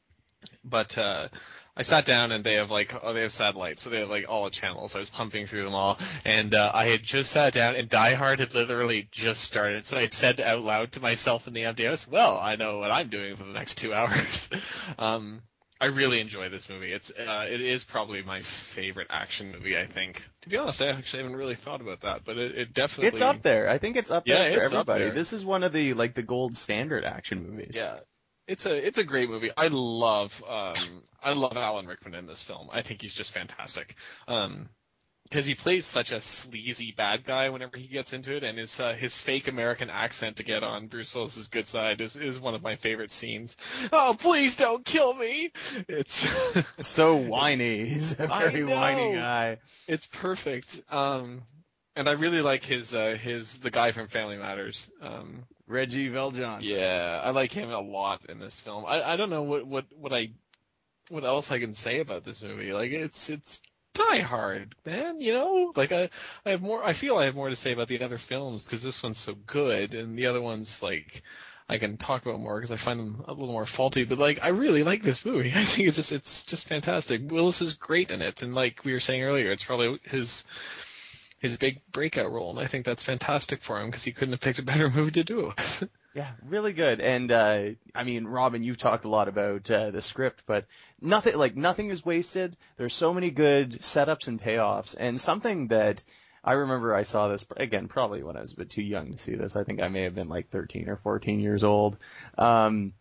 but uh, I sat down, and they have like oh, they have satellite, so they have like all the channels. I was pumping through them all, and uh, I had just sat down, and Die Hard had literally just started. So I said out loud to myself in the empty house, "Well, I know what I'm doing for the next two hours." um, I really enjoy this movie. It's uh, it is probably my favorite action movie, I think. To be honest, I actually haven't really thought about that, but it, it definitely It's up there. I think it's up there yeah, for it's everybody. Up there. This is one of the like the gold standard action movies. Yeah. It's a it's a great movie. I love um I love Alan Rickman in this film. I think he's just fantastic. Um because he plays such a sleazy bad guy whenever he gets into it, and his uh, his fake American accent to get on Bruce Willis's good side is, is one of my favorite scenes. Oh, please don't kill me! It's so whiny. He's a very whiny guy. It's perfect. Um, and I really like his uh, his the guy from Family Matters. Um, Reggie VelJohnson. Yeah, I like him a lot in this film. I I don't know what what what I what else I can say about this movie. Like it's it's. Die Hard, man, you know, like I, I have more, I feel I have more to say about the other films because this one's so good and the other ones, like, I can talk about more because I find them a little more faulty, but like, I really like this movie. I think it's just, it's just fantastic. Willis is great in it. And like we were saying earlier, it's probably his, his big breakout role. And I think that's fantastic for him because he couldn't have picked a better movie to do it. Yeah, really good. And, uh, I mean, Robin, you've talked a lot about, uh, the script, but nothing, like, nothing is wasted. There's so many good setups and payoffs. And something that I remember I saw this, again, probably when I was a bit too young to see this. I think I may have been like thirteen or fourteen years old. Um,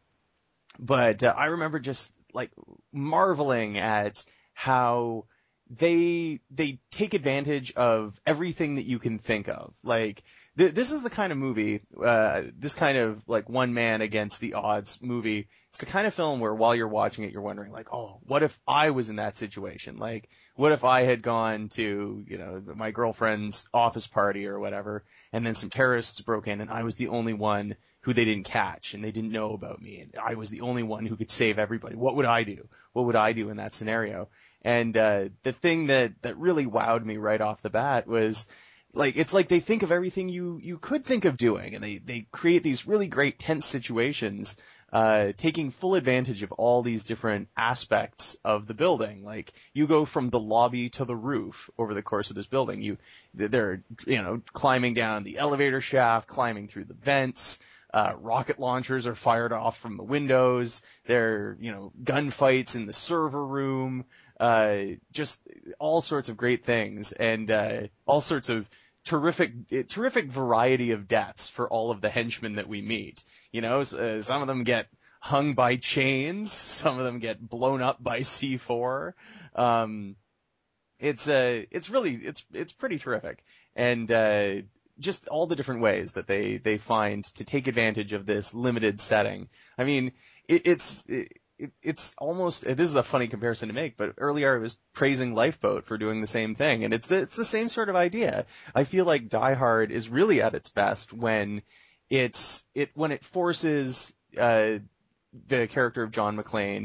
but uh, I remember just, like, marveling at how they, they take advantage of everything that you can think of. Like, this is the kind of movie, uh, this kind of like one man against the odds movie. It's the kind of film where while you're watching it, you're wondering like, oh, what if I was in that situation? Like, what if I had gone to, you know, my girlfriend's office party or whatever, and then some terrorists broke in and I was the only one who they didn't catch and they didn't know about me and I was the only one who could save everybody. What would I do? What would I do in that scenario? And, uh, the thing that, that really wowed me right off the bat was, like, it's like they think of everything you, you could think of doing, and they, they create these really great tense situations, uh, taking full advantage of all these different aspects of the building. Like, you go from the lobby to the roof over the course of this building. You, they're, you know, climbing down the elevator shaft, climbing through the vents, uh, rocket launchers are fired off from the windows, there, you know, gunfights in the server room, uh, just all sorts of great things, and, uh, all sorts of terrific, terrific variety of deaths for all of the henchmen that we meet. You know, uh, some of them get hung by chains, some of them get blown up by C four. Um, it's, uh, it's really, it's, it's pretty terrific. And, uh, just all the different ways that they, they find to take advantage of this limited setting. I mean, it, it's, it, It, it's almost, this is a funny comparison to make, but earlier I was praising Lifeboat for doing the same thing, and it's the, it's the same sort of idea. I feel like Die Hard is really at its best when it's, it, when it forces, uh, the character of John McClane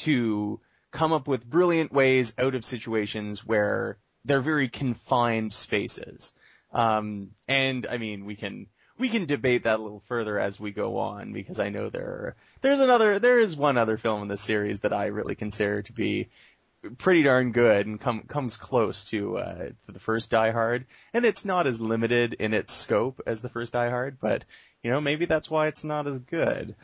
to come up with brilliant ways out of situations where they're very confined spaces. Um, and I mean, we can, We can debate that a little further as we go on, because I know there are, there's another, there is one other film in this series that I really consider to be pretty darn good and come, comes close to, uh, to the first Die Hard. And it's not as limited in its scope as the first Die Hard, but, you know, maybe that's why it's not as good.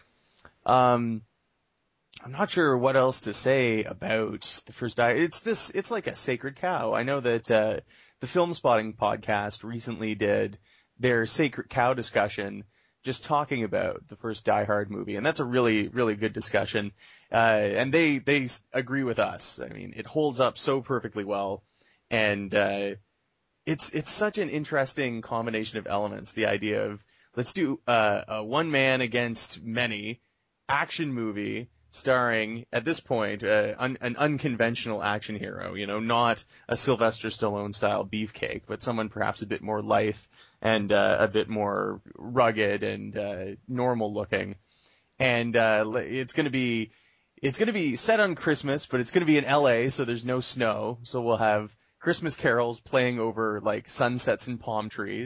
Um, I'm not sure what else to say about the first Die Hard. It's this, it's like a sacred cow. I know that, uh, the Film Spotting podcast recently did their sacred cow discussion, just talking about the first Die Hard movie. And that's a really, really good discussion. Uh, and they, they agree with us. I mean, it holds up so perfectly well. And, uh, it's, it's such an interesting combination of elements. The idea of, let's do, uh, a one man against many action movie starring, at this point, uh, un, an unconventional action hero, you know, not a Sylvester Stallone style beefcake, but someone perhaps a bit more lithe and uh, a bit more rugged and uh, normal looking. And uh, it's going to be, it's going to be set on Christmas, but it's going to be in L A, so there's no snow. So we'll have Christmas carols playing over like sunsets and palm trees.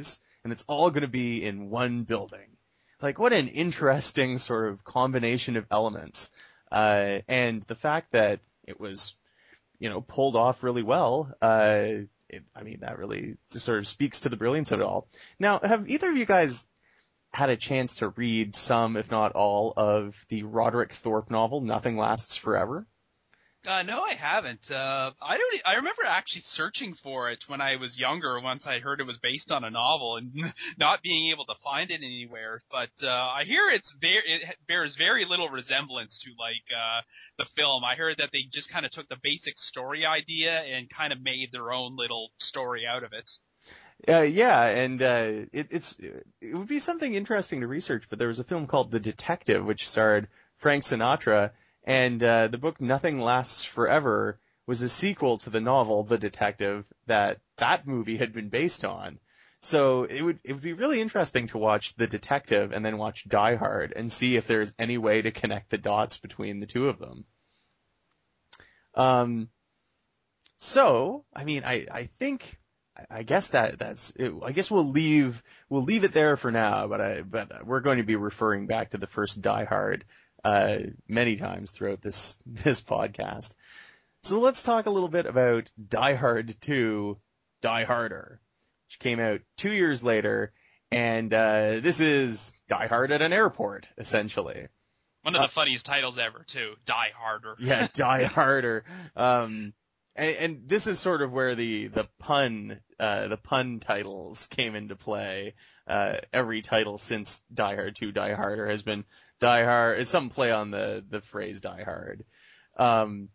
and it's all going to be in one building. Like, what an interesting sort of combination of elements. Uh, and the fact that it was, you know, pulled off really well, uh, it, I mean, that really sort of speaks to the brilliance of it all. Now, have either of you guys had a chance to read some, if not all, of the Roderick Thorpe novel, Nothing Lasts Forever? Uh, no, I haven't. Uh, I don't. I remember actually searching for it when I was younger. Once I heard it was based on a novel, and not being able to find it anywhere. But uh, I hear it's very. It bears very little resemblance to like uh, the film. I heard that they just kind of took the basic story idea and kind of made their own little story out of it. Uh, yeah, and uh, it, it's it would be something interesting to research. But there was a film called The Detective, which starred Frank Sinatra. And uh, the book Nothing Lasts Forever was a sequel to the novel The Detective that that movie had been based on. So it would it would be really interesting to watch The Detective and then watch Die Hard and see if there's any way to connect the dots between the two of them. Um. So I mean, I I think I guess that that's it. I guess we'll leave we'll leave it there for now. But I but we're going to be referring back to the first Die Hard Uh, many times throughout this, this podcast. So let's talk a little bit about Die Hard two, Die Harder, which came out two years later, and, uh, this is Die Hard at an airport, essentially. One of the uh, funniest titles ever, too. Die Harder. Yeah, Die Harder. Um, and, and this is sort of where the, the pun, uh, the pun titles came into play. Uh, every title since Die Hard two, Die Harder has been Die Hard, is some play on the, the phrase Die Hard. Um,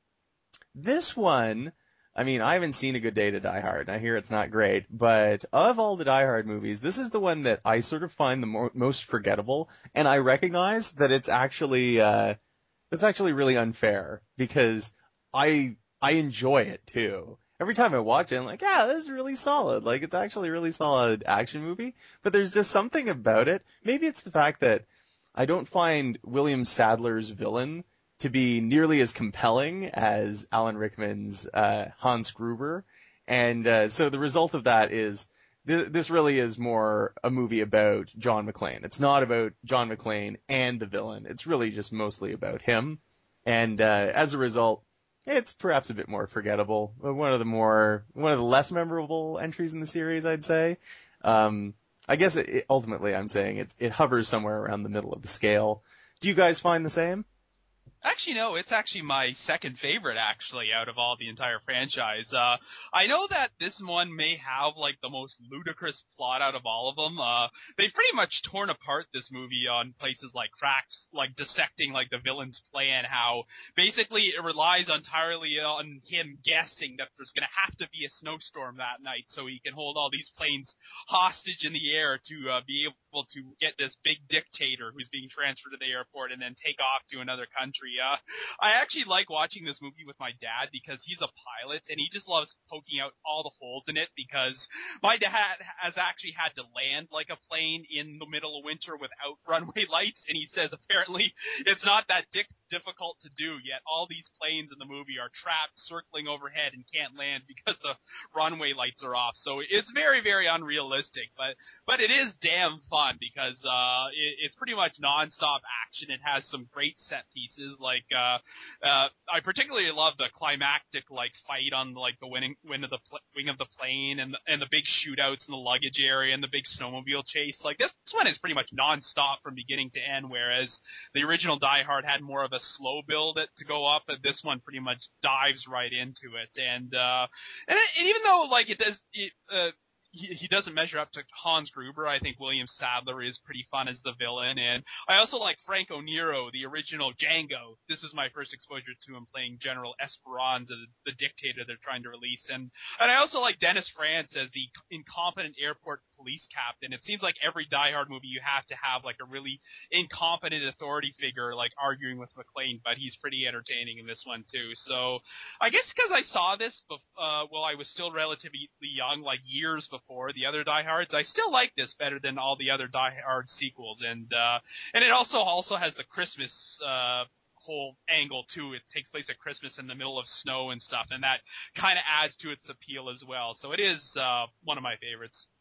this one, I mean, I haven't seen A Good Day to Die Hard, and I hear it's not great, but of all the Die Hard movies, this is the one that I sort of find the mo- most forgettable, and I recognize that it's actually, uh, it's actually really unfair, because I, I enjoy it too. Every time I watch it, I'm like, yeah, this is really solid. Like, it's actually a really solid action movie, but there's just something about it. Maybe it's the fact that I don't find William Sadler's villain to be nearly as compelling as Alan Rickman's uh, Hans Gruber. And uh, so the result of that is th- this really is more a movie about John McClane. It's not about John McClane and the villain. It's really just mostly about him. And uh, as a result, it's perhaps a bit more forgettable. One of the more, one of the less memorable entries in the series, I'd say. Um, I guess it, it, ultimately I'm saying it's, it hovers somewhere around the middle of the scale. Do you guys find the same? Actually, no, it's actually my second favorite, actually, out of all the entire franchise. Uh, I know that this one may have, like, the most ludicrous plot out of all of them. Uh, they've pretty much torn apart this movie on places like cracks, like dissecting, like, the villain's plan, how basically it relies entirely on him guessing that there's gonna have to be a snowstorm that night so he can hold all these planes hostage in the air to, uh, be able to get this big dictator who's being transferred to the airport and then take off to another country. Uh, I actually like watching this movie with my dad because he's a pilot and he just loves poking out all the holes in it because my dad has actually had to land like a plane in the middle of winter without runway lights, and he says apparently it's not that dick difficult to do, yet all these planes in the movie are trapped circling overhead and can't land because the runway lights are off. So it's very, very unrealistic, but but it is damn fun because uh it, it's pretty much nonstop action. It has some great set pieces. Like, uh, uh, I particularly love the climactic, like, fight on, like, the winning, wing of the, pl- wing of the plane and the, and the big shootouts in the luggage area and the big snowmobile chase. Like, this, this one is pretty much nonstop from beginning to end, whereas the original Die Hard had more of a slow build it to go up, but this one pretty much dives right into it. And, uh, and, it, and even though, like, it does, it, uh, He, he doesn't measure up to Hans Gruber. I think William Sadler is pretty fun as the villain. And I also like Franco Nero, the original Django. This is my first exposure to him playing General Esperanza, the, the dictator they're trying to release. And, and I also like Dennis Franz as the incompetent airport police captain. It seems like every Die Hard movie you have to have like a really incompetent authority figure like arguing with McClane, but he's pretty entertaining in this one too. So I guess because I saw this uh, while I was still relatively young, like years before for the other Die Hards, I still like this better than all the other Die Hard sequels, and uh and it also also has the Christmas uh whole angle too. It takes place at Christmas in the middle of snow and stuff, and that kind of adds to its appeal as well. So it is uh one of my favorites.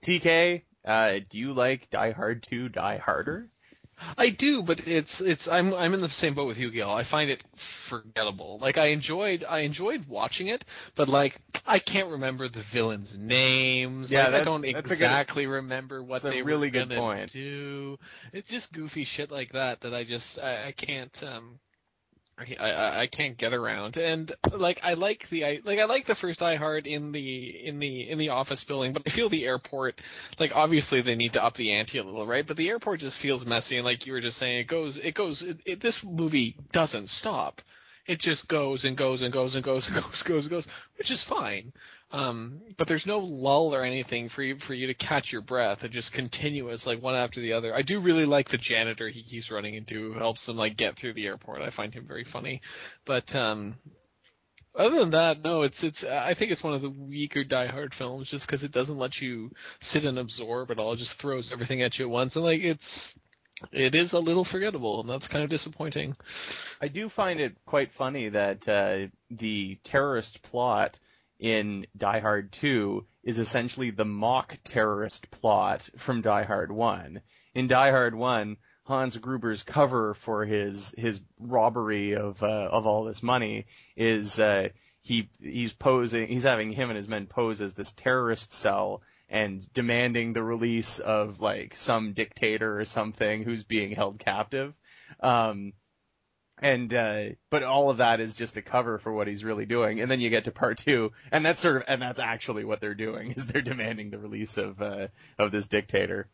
T K, uh, do you like Die Hard two Die Harder? I do, but it's it's I'm I'm in the same boat with you, Gil. I find it forgettable. Like I enjoyed I enjoyed watching it, but like I can't remember the villains' names. Yeah, like, that's, I don't that's exactly a good, remember what that's they a really were good gonna point. do. It's just goofy shit like that that I just I, I can't um I, I I can't get around. And like I like the I like I like the first Die Hard in the in the in the office building, but I feel the airport, like obviously they need to up the ante a little, right? But the airport just feels messy, and like you were just saying, it goes it goes it, it, this movie doesn't stop. It just goes and goes and goes and goes and goes and goes and goes, which is fine. Um, but there's no lull or anything for you for you to catch your breath. It just continuous, like one after the other. I do really like the janitor he keeps running into, who helps him like get through the airport. I find him very funny. But um, other than that, no, it's it's. I think it's one of the weaker Die Hard films, just because it doesn't let you sit and absorb it all. It just throws everything at you at once, and like it's. It is a little forgettable, and that's kind of disappointing. I do find it quite funny that uh, the terrorist plot in Die Hard two is essentially the mock terrorist plot from Die Hard one. In Die Hard one, Hans Gruber's cover for his his robbery of uh, of all this money is uh, he he's posing he's having him and his men pose as this terrorist cell and demanding the release of like some dictator or something who's being held captive. Um, and, uh, but all of that is just a cover for what he's really doing. And then you get to part two, and that's sort of, and that's actually what they're doing, is they're demanding the release of, uh, of this dictator.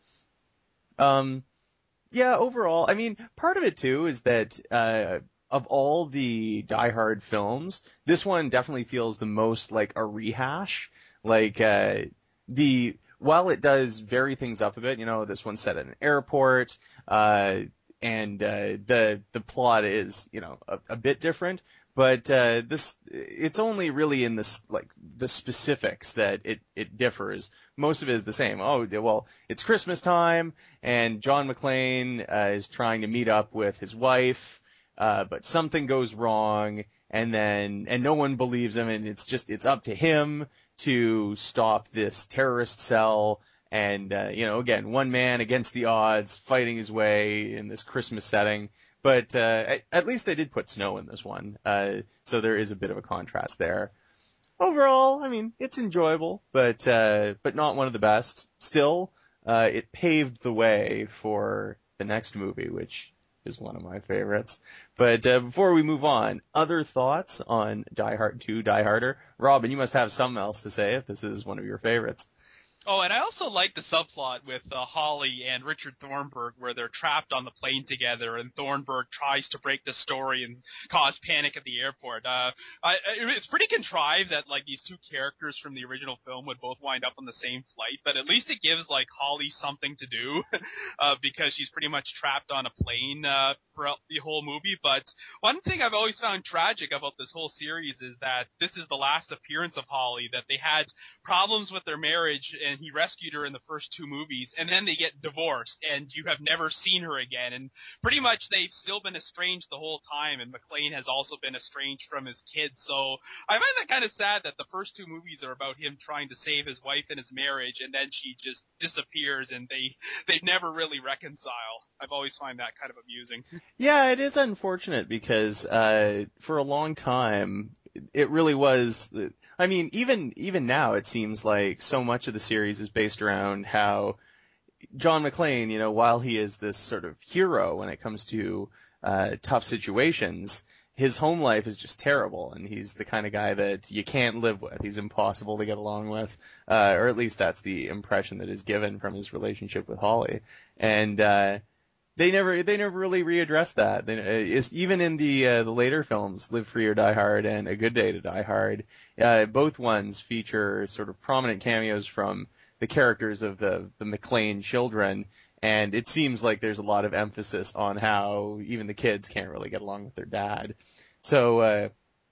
Um, yeah, overall, I mean, part of it too is that, uh, of all the Die Hard films, this one definitely feels the most like a rehash. Like, uh, The, while it does vary things up a bit, you know, this one's set at an airport, uh, and, uh, the, the plot is, you know, a, a bit different, but, uh, this, it's only really in this, like, the specifics that it, it differs. Most of it is the same. Oh, well, it's Christmas time, and John McClane, uh, is trying to meet up with his wife, uh, but something goes wrong, and then, and no one believes him, and it's just, it's up to him to stop this terrorist cell, and, uh, you know, again, one man against the odds, fighting his way in this Christmas setting, but, uh, at, at least they did put snow in this one, uh, so there is a bit of a contrast there. Overall, I mean, it's enjoyable, but, uh, but not one of the best. Still, uh, it paved the way for the next movie, which is one of my favorites. But uh, before we move on, other thoughts on Die Hard two, Die Harder? Robin, you must have something else to say if this is one of your favorites. Oh, and I also like the subplot with uh, Holly and Richard Thornburg, where they're trapped on the plane together, and Thornburg tries to break the story and cause panic at the airport. Uh, I, it's pretty contrived that like these two characters from the original film would both wind up on the same flight, but at least it gives like Holly something to do, uh, because she's pretty much trapped on a plane uh, throughout the whole movie. But one thing I've always found tragic about this whole series is that this is the last appearance of Holly. That they had problems with their marriage, and and he rescued her in the first two movies, and then they get divorced, and you have never seen her again. And pretty much they've still been estranged the whole time, and McClane has also been estranged from his kids. So I find that kind of sad that the first two movies are about him trying to save his wife and his marriage, and then she just disappears, and they they never really reconcile. I've always find that kind of amusing. Yeah, it is unfortunate because uh, for a long time it really was. I mean, even even now it seems like so much of the series is based around how John McClane, you know, while he is this sort of hero when it comes to uh, tough situations, his home life is just terrible, and he's the kind of guy that you can't live with. He's impossible to get along with, uh, or at least that's the impression that is given from his relationship with Holly. And uh, They never, they never really readdressed that. They, it's, even in the uh, the later films, Live Free or Die Hard and A Good Day to Die Hard, uh, both ones feature sort of prominent cameos from the characters of the the McClane children, and it seems like there's a lot of emphasis on how even the kids can't really get along with their dad. So uh,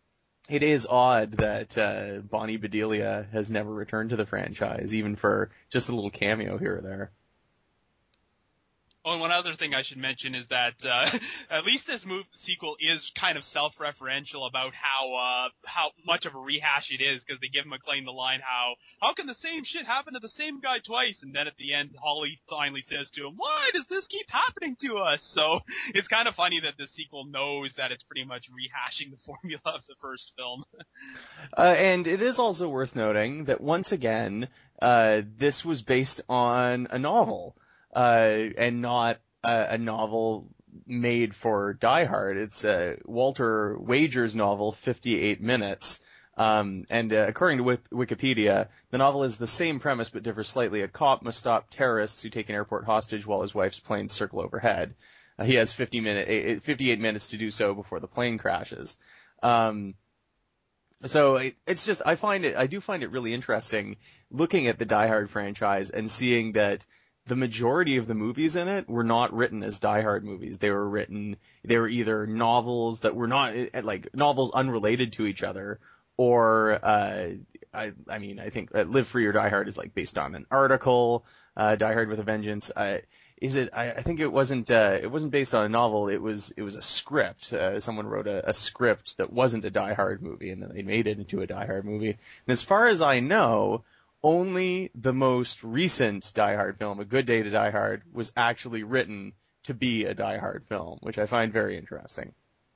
it is odd that uh, Bonnie Bedelia has never returned to the franchise, even for just a little cameo here or there. Oh, and one other thing I should mention is that uh, at least this move sequel is kind of self-referential about how uh, how much of a rehash it is, because they give McClane the line, how how can the same shit happen to the same guy twice? And then at the end, Holly finally says to him, "Why does this keep happening to us?" So it's kind of funny that the sequel knows that it's pretty much rehashing the formula of the first film. Uh, and it is also worth noting that once again, uh, this was based on a novel. Uh, and not uh, a novel made for Die Hard. It's uh, Walter Wager's novel, fifty-eight minutes. Um, and uh, according to Wik- Wikipedia, the novel is the same premise but differs slightly. A cop must stop terrorists who take an airport hostage while his wife's planes circle overhead. Uh, he has fifty minute, fifty-eight minutes to do so before the plane crashes. Um, so it, it's just, I find it, I do find it really interesting looking at the Die Hard franchise and seeing that the majority of the movies in it were not written as Die Hard movies. They were written, they were either novels that were not, like, novels unrelated to each other, or, uh, I, I mean, I think uh, Live Free or Die Hard is, like, based on an article, uh, Die Hard with a Vengeance. Uh, is it, I, I think it wasn't, uh, it wasn't based on a novel, it was, it was a script. Uh, someone wrote a, a script that wasn't a Die Hard movie, and then they made it into a Die Hard movie. And as far as I know, only the most recent Die Hard film, A Good Day to Die Hard, was actually written to be a Die Hard film, which I find very interesting.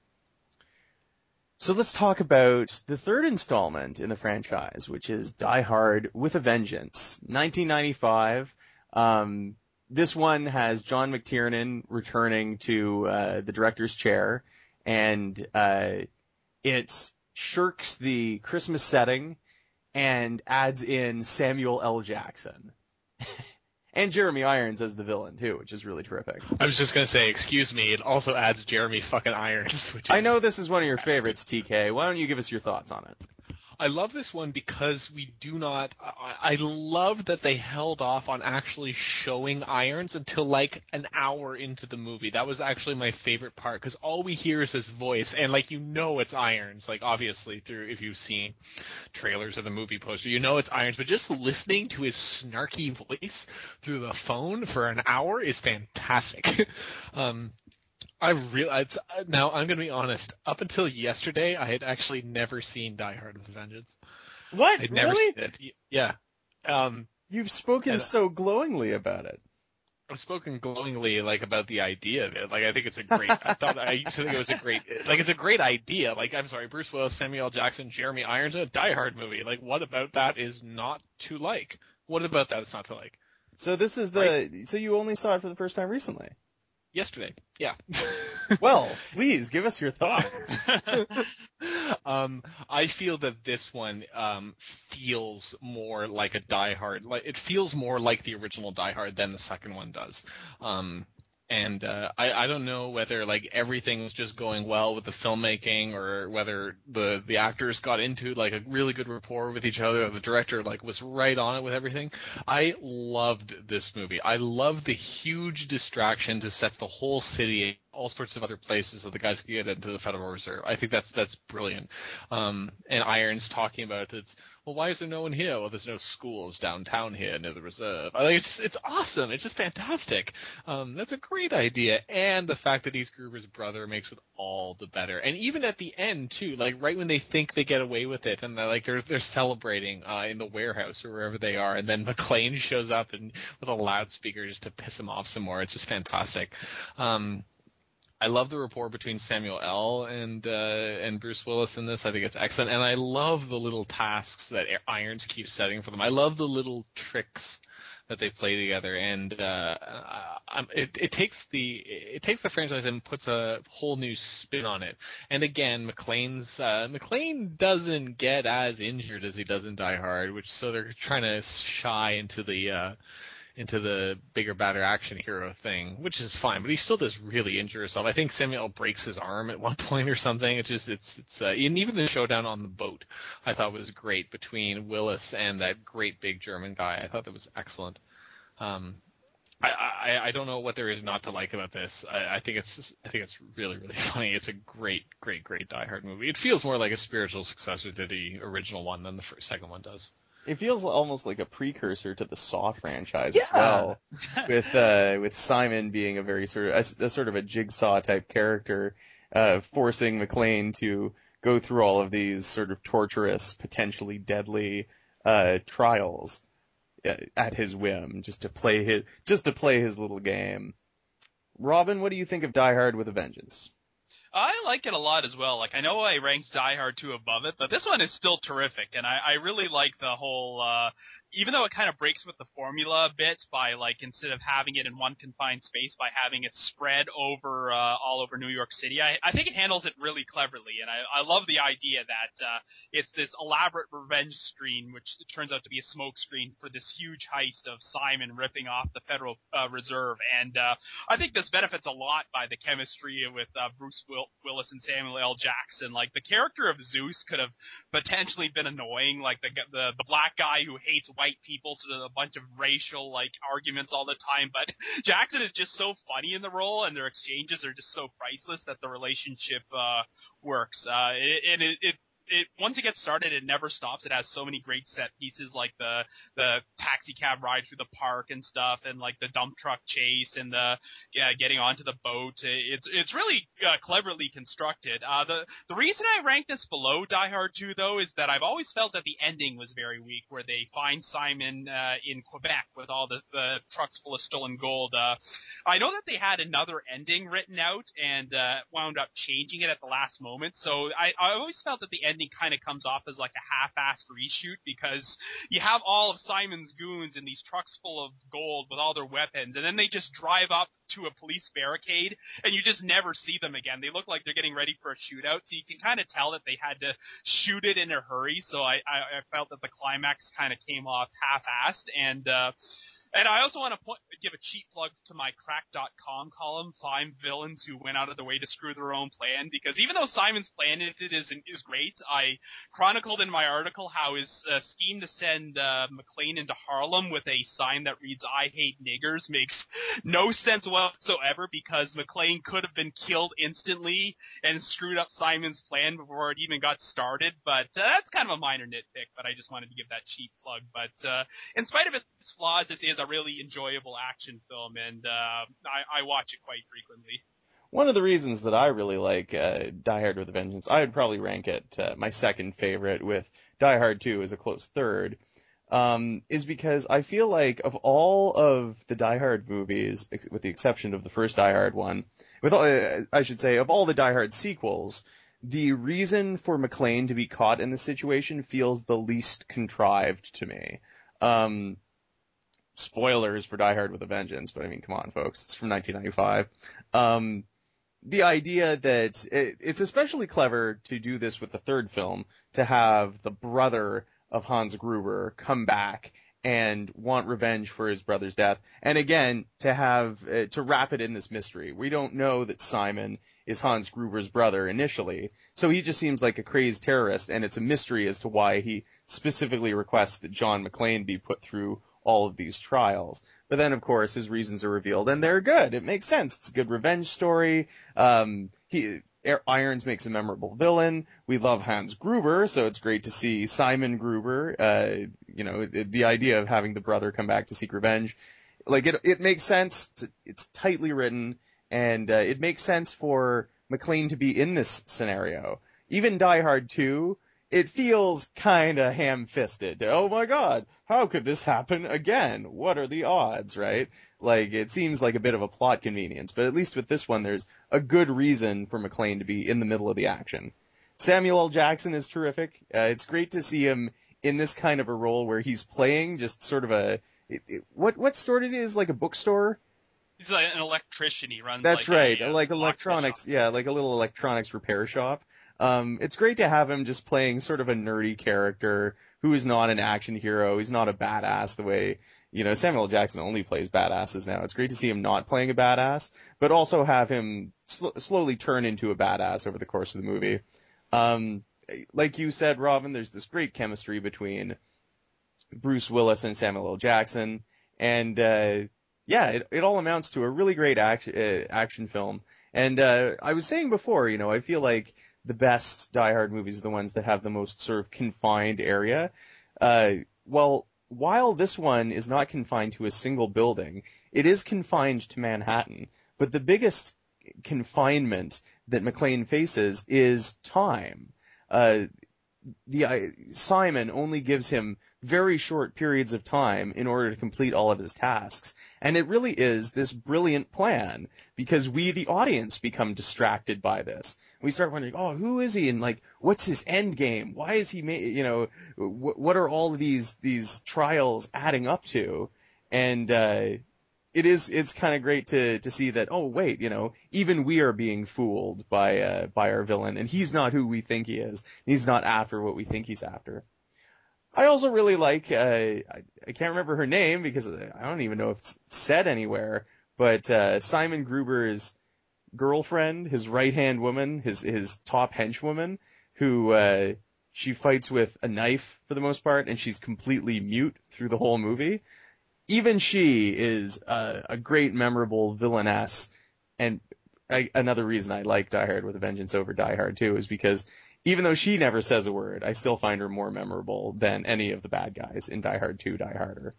So let's talk about the third installment in the franchise, which is Die Hard with a Vengeance, nineteen ninety-five. Um, this one has John McTiernan returning to uh, the director's chair, and uh, it shirks the Christmas setting and adds in Samuel L. Jackson. And Jeremy Irons as the villain, too, which is really terrific. I was just going to say, excuse me, it also adds Jeremy fucking Irons. Which is I know this is one of your favorites, T K. Why don't you give us your thoughts on it? I love this one because we do not. I, I love that they held off on actually showing Irons until like an hour into the movie. That was actually my favorite part because all we hear is his voice, and like you know it's Irons. Like obviously through if you've seen trailers of the movie poster, you know it's Irons. But just listening to his snarky voice through the phone for an hour is fantastic. um, I realized, now I'm going to be honest, up until yesterday, I had actually never seen Die Hard with a Vengeance. What? I'd never really? seen it. Yeah. Um, You've spoken and, so glowingly about it. I've spoken glowingly, like, about the idea of it. Like, I think it's a great, I thought, I used to think it was a great, like, it's a great idea. Like, I'm sorry, Bruce Willis, Samuel L. Jackson, Jeremy Irons, a Die Hard movie. Like, what about that is not to like? What about that is not to like? So this is the, right? So you only saw it for the first time recently? Yesterday, yeah. Well, please give us your thoughts. um, I feel that this one um, feels more like a Die Hard. Like it feels more like the original Die Hard than the second one does. Um, and uh, I, I don't know whether like everything was just going well with the filmmaking, or whether the the actors got into like a really good rapport with each other. Or the director like was right on it with everything. I loved this movie. I loved the huge distraction to set the whole city, all sorts of other places so the guys could get into the Federal Reserve. I think that's that's brilliant. Um, and Irons talking about it, it's, well, why is there no one here? Well, there's no schools downtown here near the reserve. I think it's it's awesome. It's just fantastic. Um, that's a great idea. And the fact that he's Gruber's brother makes it all the better. And even at the end too, like right when they think they get away with it, and they're like they're they're celebrating uh, in the warehouse or wherever they are, and then McClane shows up and with a loudspeaker just to piss him off some more. It's just fantastic. Um, I love the rapport between Samuel L. and uh, and Bruce Willis in this. I think it's excellent, and I love the little tasks that Irons keeps setting for them. I love the little tricks that they play together, and uh, I, it, it takes the it takes the franchise and puts a whole new spin on it. And again, McClane's uh, McClane doesn't get as injured as he does in Die Hard, which so they're trying to shy into the. Uh, into the bigger, badder action hero thing, which is fine, but he still does really injure himself. I think Samuel breaks his arm at one point or something. It's just, it's, it's, uh, and even the showdown on the boat I thought was great between Willis and that great big German guy. I thought that was excellent. Um, I, I, I don't know what there is not to like about this. I, I think it's, I think it's really, really funny. It's a great, great, great Die Hard movie. It feels more like a spiritual successor to the original one than the first, second one does. It feels almost like a precursor to the Saw franchise Yeah. as well, with uh, with Simon being a very sort of a, a sort of a Jigsaw type character, uh, forcing McClane to go through all of these sort of torturous, potentially deadly uh, trials uh, at his whim, just to play his just to play his little game. Robin, what do you think of Die Hard with a Vengeance? I like it a lot as well. Like, I know I ranked Die Hard two above it, but this one is still terrific, and I, I really like the whole, uh, even though it kind of breaks with the formula a bit by, like, instead of having it in one confined space, by having it spread over, uh, all over New York City, I, I think it handles it really cleverly, and I, I love the idea that, uh, it's this elaborate revenge screen, which turns out to be a smoke screen for this huge heist of Simon ripping off the Federal, uh, Reserve, and, uh, I think this benefits a lot by the chemistry with, uh, Bruce Will- Willis and Samuel L. Jackson. Like, the character of Zeus could have potentially been annoying, like the, the, the black guy who hates white people, so there's a bunch of racial, like, arguments all the time, but Jackson is just so funny in the role, and their exchanges are just so priceless that the relationship, uh, works. Uh, and it, it, it, once it gets started, it never stops. It has so many great set pieces, like the, the taxi cab ride through the park and stuff, and like the dump truck chase and the, yeah, getting onto the boat. It's, it's really, uh, cleverly constructed. Uh, the, the reason I rank this below Die Hard two, though, is that I've always felt that the ending was very weak, where they find Simon, uh, in Quebec with all the, the trucks full of stolen gold. Uh, I know that they had another ending written out and, uh, wound up changing it at the last moment, so I, I always felt that the ending kind of comes off as like a half-assed reshoot, because you have all of Simon's goons in these trucks full of gold with all their weapons, and then they just drive up to a police barricade, and you just never see them again. They look like they're getting ready for a shootout, so you can kind of tell that they had to shoot it in a hurry, so I, I, I felt that the climax kind of came off half-assed, and, uh, and I also want to point, give a cheap plug to my crack dot com column, Five Villains Who Went Out of Their Way to Screw Their Own Plan, because even though Simon's plan in it is, is great, I chronicled in my article how his uh, scheme to send uh, McClane into Harlem with a sign that reads, "I hate niggers," makes no sense whatsoever, because McClane could have been killed instantly and screwed up Simon's plan before it even got started, but uh, that's kind of a minor nitpick, but I just wanted to give that cheap plug. But uh, in spite of its flaws, this is a really enjoyable action film, and uh, I, I watch it quite frequently. One of the reasons that I really like uh, Die Hard with a Vengeance, I would probably rank it uh, my second favorite, with Die Hard two as a close third, um, is because I feel like of all of the Die Hard movies, ex- with the exception of the first Die Hard one, with all, uh, I should say, of all the Die Hard sequels, the reason for McClane to be caught in this situation feels the least contrived to me. Um, spoilers for Die Hard with a Vengeance, but I mean, come on, folks, it's from nineteen ninety-five. Um, the idea that it, it's especially clever to do this with the third film, to have the brother of Hans Gruber come back and want revenge for his brother's death. And again, to have, uh, to wrap it in this mystery. We don't know that Simon is Hans Gruber's brother initially, so he just seems like a crazed terrorist, and it's a mystery as to why he specifically requests that John McClane be put through all of these trials. But then, of course, his reasons are revealed, and they're good. It makes sense. It's a good revenge story. Um, he, Irons makes a memorable villain. We love Hans Gruber, so it's great to see Simon Gruber. Uh, you know, the, the idea of having the brother come back to seek revenge, like it, it makes sense. It's, it's tightly written, and uh, it makes sense for McClane to be in this scenario. Even Die Hard two, it feels kind of ham-fisted. Oh my God, how could this happen again? What are the odds, right? Like, it seems like a bit of a plot convenience, but at least with this one, there's a good reason for McClane to be in the middle of the action. Samuel L. Jackson is terrific. Uh, it's great to see him in this kind of a role where he's playing just sort of a, it, it, what, what store is he? Is it like a bookstore? He's like an electrician. He runs. That's like right, a, like electronics. Yeah, like a little electronics repair shop. Um, it's great to have him just playing sort of a nerdy character who is not an action hero. He's not a badass the way, you know, Samuel L. Jackson only plays badasses now. It's great to see him not playing a badass, but also have him sl- slowly turn into a badass over the course of the movie. Um, like you said, Robin, there's this great chemistry between Bruce Willis and Samuel L. Jackson, and uh, yeah, it, it all amounts to a really great action uh, action film. And uh, I was saying before, you know, I feel like the best Die Hard movies are the ones that have the most sort of confined area. Uh, well, while this one is not confined to a single building, it is confined to Manhattan. But the biggest confinement that McClane faces is time. Uh, the uh, Simon only gives him very short periods of time in order to complete all of his tasks. And it really is this brilliant plan, because we, the audience, become distracted by this. We start wondering, oh, who is he? And like, what's his end game? Why is he, ma- you know, wh- what are all of these, these trials adding up to? And, uh, it is, it's kind of great to, to see that, oh, wait, you know, even we are being fooled by, uh, by our villain, and he's not who we think he is. He's not after what we think he's after. I also really like, uh, I, I can't remember her name because I don't even know if it's said anywhere, but, uh, Simon Gruber's girlfriend, his right-hand woman, his, his top henchwoman, who, uh, she fights with a knife for the most part, and she's completely mute through the whole movie. Even she is a, a great, memorable villainess, and I, another reason I like Die Hard with a Vengeance over Die Hard two is because even though she never says a word, I still find her more memorable than any of the bad guys in Die Hard two, Die Harder.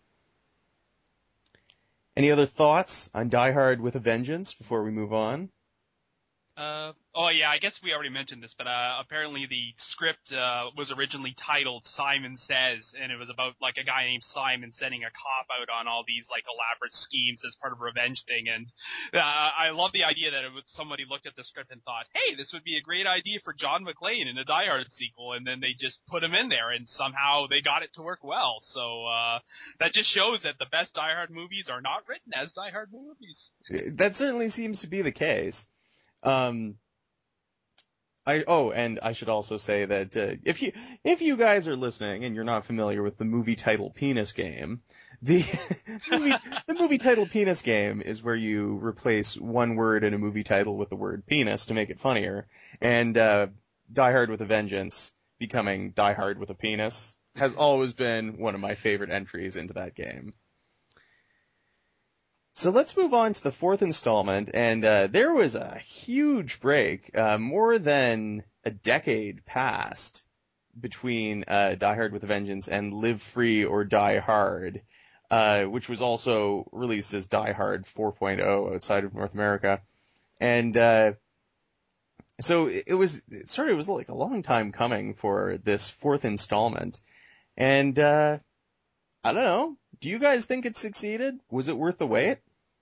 Any other thoughts on Die Hard with a Vengeance before we move on? Uh, oh yeah, I guess we already mentioned this, but uh, apparently the script uh, was originally titled Simon Says, and it was about like a guy named Simon setting a cop out on all these like elaborate schemes as part of a revenge thing. And uh, I love the idea that it was, somebody looked at the script and thought, hey, this would be a great idea for John McClane in a Die Hard sequel, and then they just put him in there, and somehow they got it to work well. So uh, that just shows that the best Die Hard movies are not written as Die Hard movies. That certainly seems to be the case. Um, I, oh, and I should also say that, uh, if you, if you guys are listening and you're not familiar with the movie title Penis Game, the, movie, the movie title Penis Game is where you replace one word in a movie title with the word penis to make it funnier. And, uh, Die Hard with a Vengeance becoming Die Hard with a Penis has always been one of my favorite entries into that game. So let's move on to the fourth installment, and uh, there was a huge break, uh, more than a decade passed between uh, Die Hard with a Vengeance and Live Free or Die Hard, uh, which was also released as Die Hard four point oh outside of North America. And uh, so it, it was, it started, it was like a long time coming for this fourth installment. And uh, I don't know. Do you guys think it succeeded? Was it worth the wait?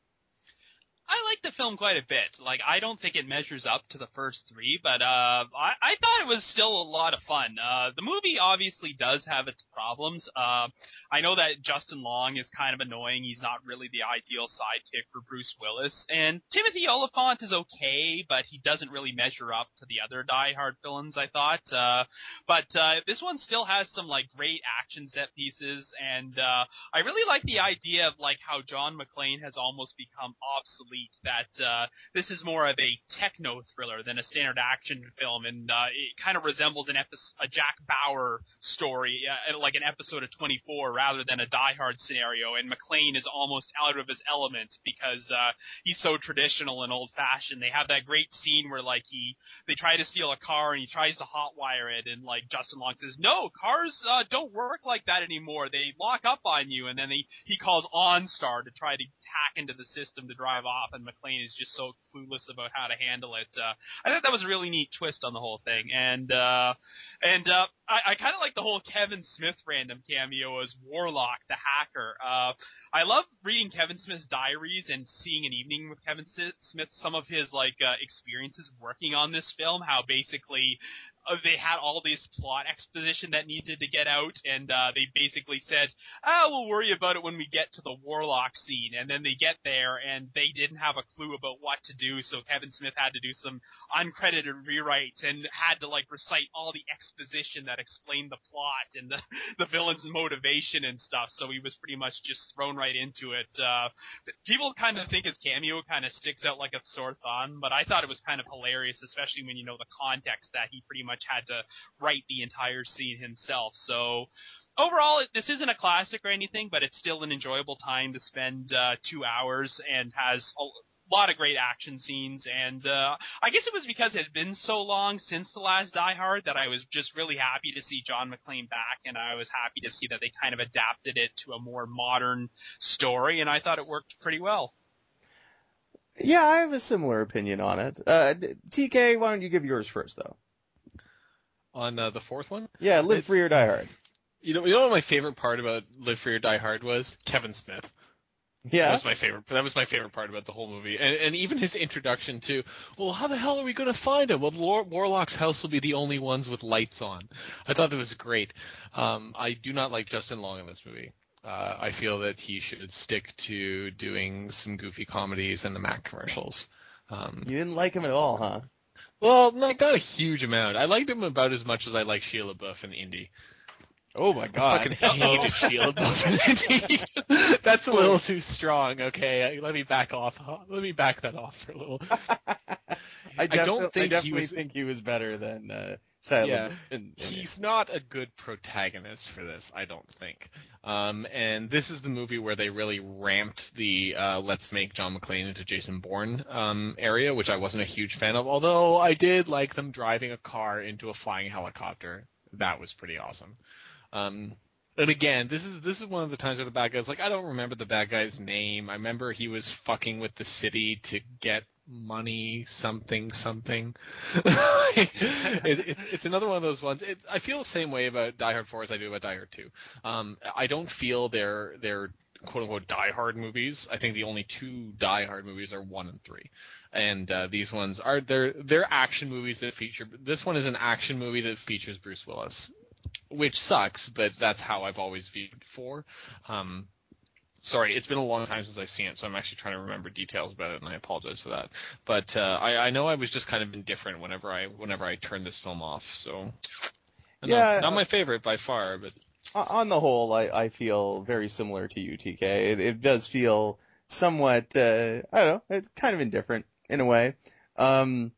I like the film quite a bit. Like, I don't think it measures up to the first three, but uh, I, I thought it was still a lot of fun. Uh, the movie obviously does have its problems. Uh, I know that Justin Long is kind of annoying. He's not really the ideal sidekick for Bruce Willis. And Timothy Olyphant is okay, but he doesn't really measure up to the other Die Hard villains, I thought. Uh, but uh, this one still has some, like, great action set pieces, and uh, I really like the idea of, like, how John McClane has almost become obsolete. That uh, this is more of a techno thriller than a standard action film, and uh, it kind of resembles an epi- a Jack Bauer story, uh, like an episode of twenty-four, rather than a Die Hard scenario. And McClane is almost out of his element because uh, he's so traditional and old-fashioned. They have that great scene where like he they try to steal a car and he tries to hotwire it, and like Justin Long says, "No, cars uh, don't work like that anymore. They lock up on you." And then they, he calls OnStar to try to hack into the system to drive off. And McClane is just so clueless about how to handle it. Uh, I thought that was a really neat twist on the whole thing. And, uh, and, uh, I, I kind of like the whole Kevin Smith random cameo as Warlock, the hacker. Uh, I love reading Kevin Smith's diaries and seeing An Evening with Kevin Smith, some of his, like, uh, experiences working on this film, how basically, Uh, they had all this plot exposition that needed to get out, and uh, they basically said, ah, we'll worry about it when we get to the Warlock scene. And then they get there, and they didn't have a clue about what to do, so Kevin Smith had to do some uncredited rewrites and had to, like, recite all the exposition that explained the plot and the, the villain's motivation and stuff, so he was pretty much just thrown right into it. Uh, people kind of think his cameo kind of sticks out like a sore thumb, but I thought it was kind of hilarious, especially when you know the context that he pretty much had to write the entire scene himself. So overall, this isn't a classic or anything, but it's still an enjoyable time to spend uh, two hours and has a lot of great action scenes, and uh, I guess it was because it had been so long since the last Die Hard that I was just really happy to see John McClane back, and I was happy to see that they kind of adapted it to a more modern story, and I thought it worked pretty well. Yeah, I have a similar opinion on it. Uh, T K, why don't you give yours first, though? On uh, the fourth one? Yeah, Live It's, Free or Die Hard. You know, you know what my favorite part about Live Free or Die Hard was? Kevin Smith. Yeah. That was my favorite. That was my favorite part about the whole movie, and and even his introduction to, well, how the hell are we going to find him? Well, Lord Warlock's house will be the only ones with lights on. I thought that was great. Um, I do not like Justin Long in this movie. Uh, I feel that he should stick to doing some goofy comedies and the Mac commercials. Um, You didn't like him at all, huh? well, not, not a huge amount. I liked him about as much as I like Sheila Buff in Indy. Oh my god. I fucking hated Sheila Buff in Indy. That's a little too strong. Okay, let me back off. Let me back that off for a little. I, defi- I don't think I definitely he was. think he was better than uh, Shia Yeah, LaBeouf in- in- he's not a good protagonist for this, I don't think. Um, and this is the movie where they really ramped the uh, let's make John McClane into Jason Bourne um, area, which I wasn't a huge fan of, although I did like them driving a car into a flying helicopter. That was pretty awesome. Um, and again, this is this is one of the times where the bad guy's like, I don't remember the bad guy's name. I remember he was fucking with the city to get money, something, something. it, it, it's another one of those ones. It, I feel the same way about Die Hard four as I do about Die Hard two. Um, I don't feel they're they're quote unquote Die Hard movies. I think the only two Die Hard movies are one and three. And uh, these ones are they're they're action movies that feature. This one is an action movie that features Bruce Willis, which sucks, but that's how I've always viewed four. Um, sorry, it's been a long time since I've seen it, so I'm actually trying to remember details about it, and I apologize for that. But uh, I, I know I was just kind of indifferent whenever I whenever I turned this film off. So Yeah, know, not uh, my favorite by far, but On the whole, I, I feel very similar to you, T K. It, it does feel somewhat, uh, I don't know, it's kind of indifferent in a way. Um,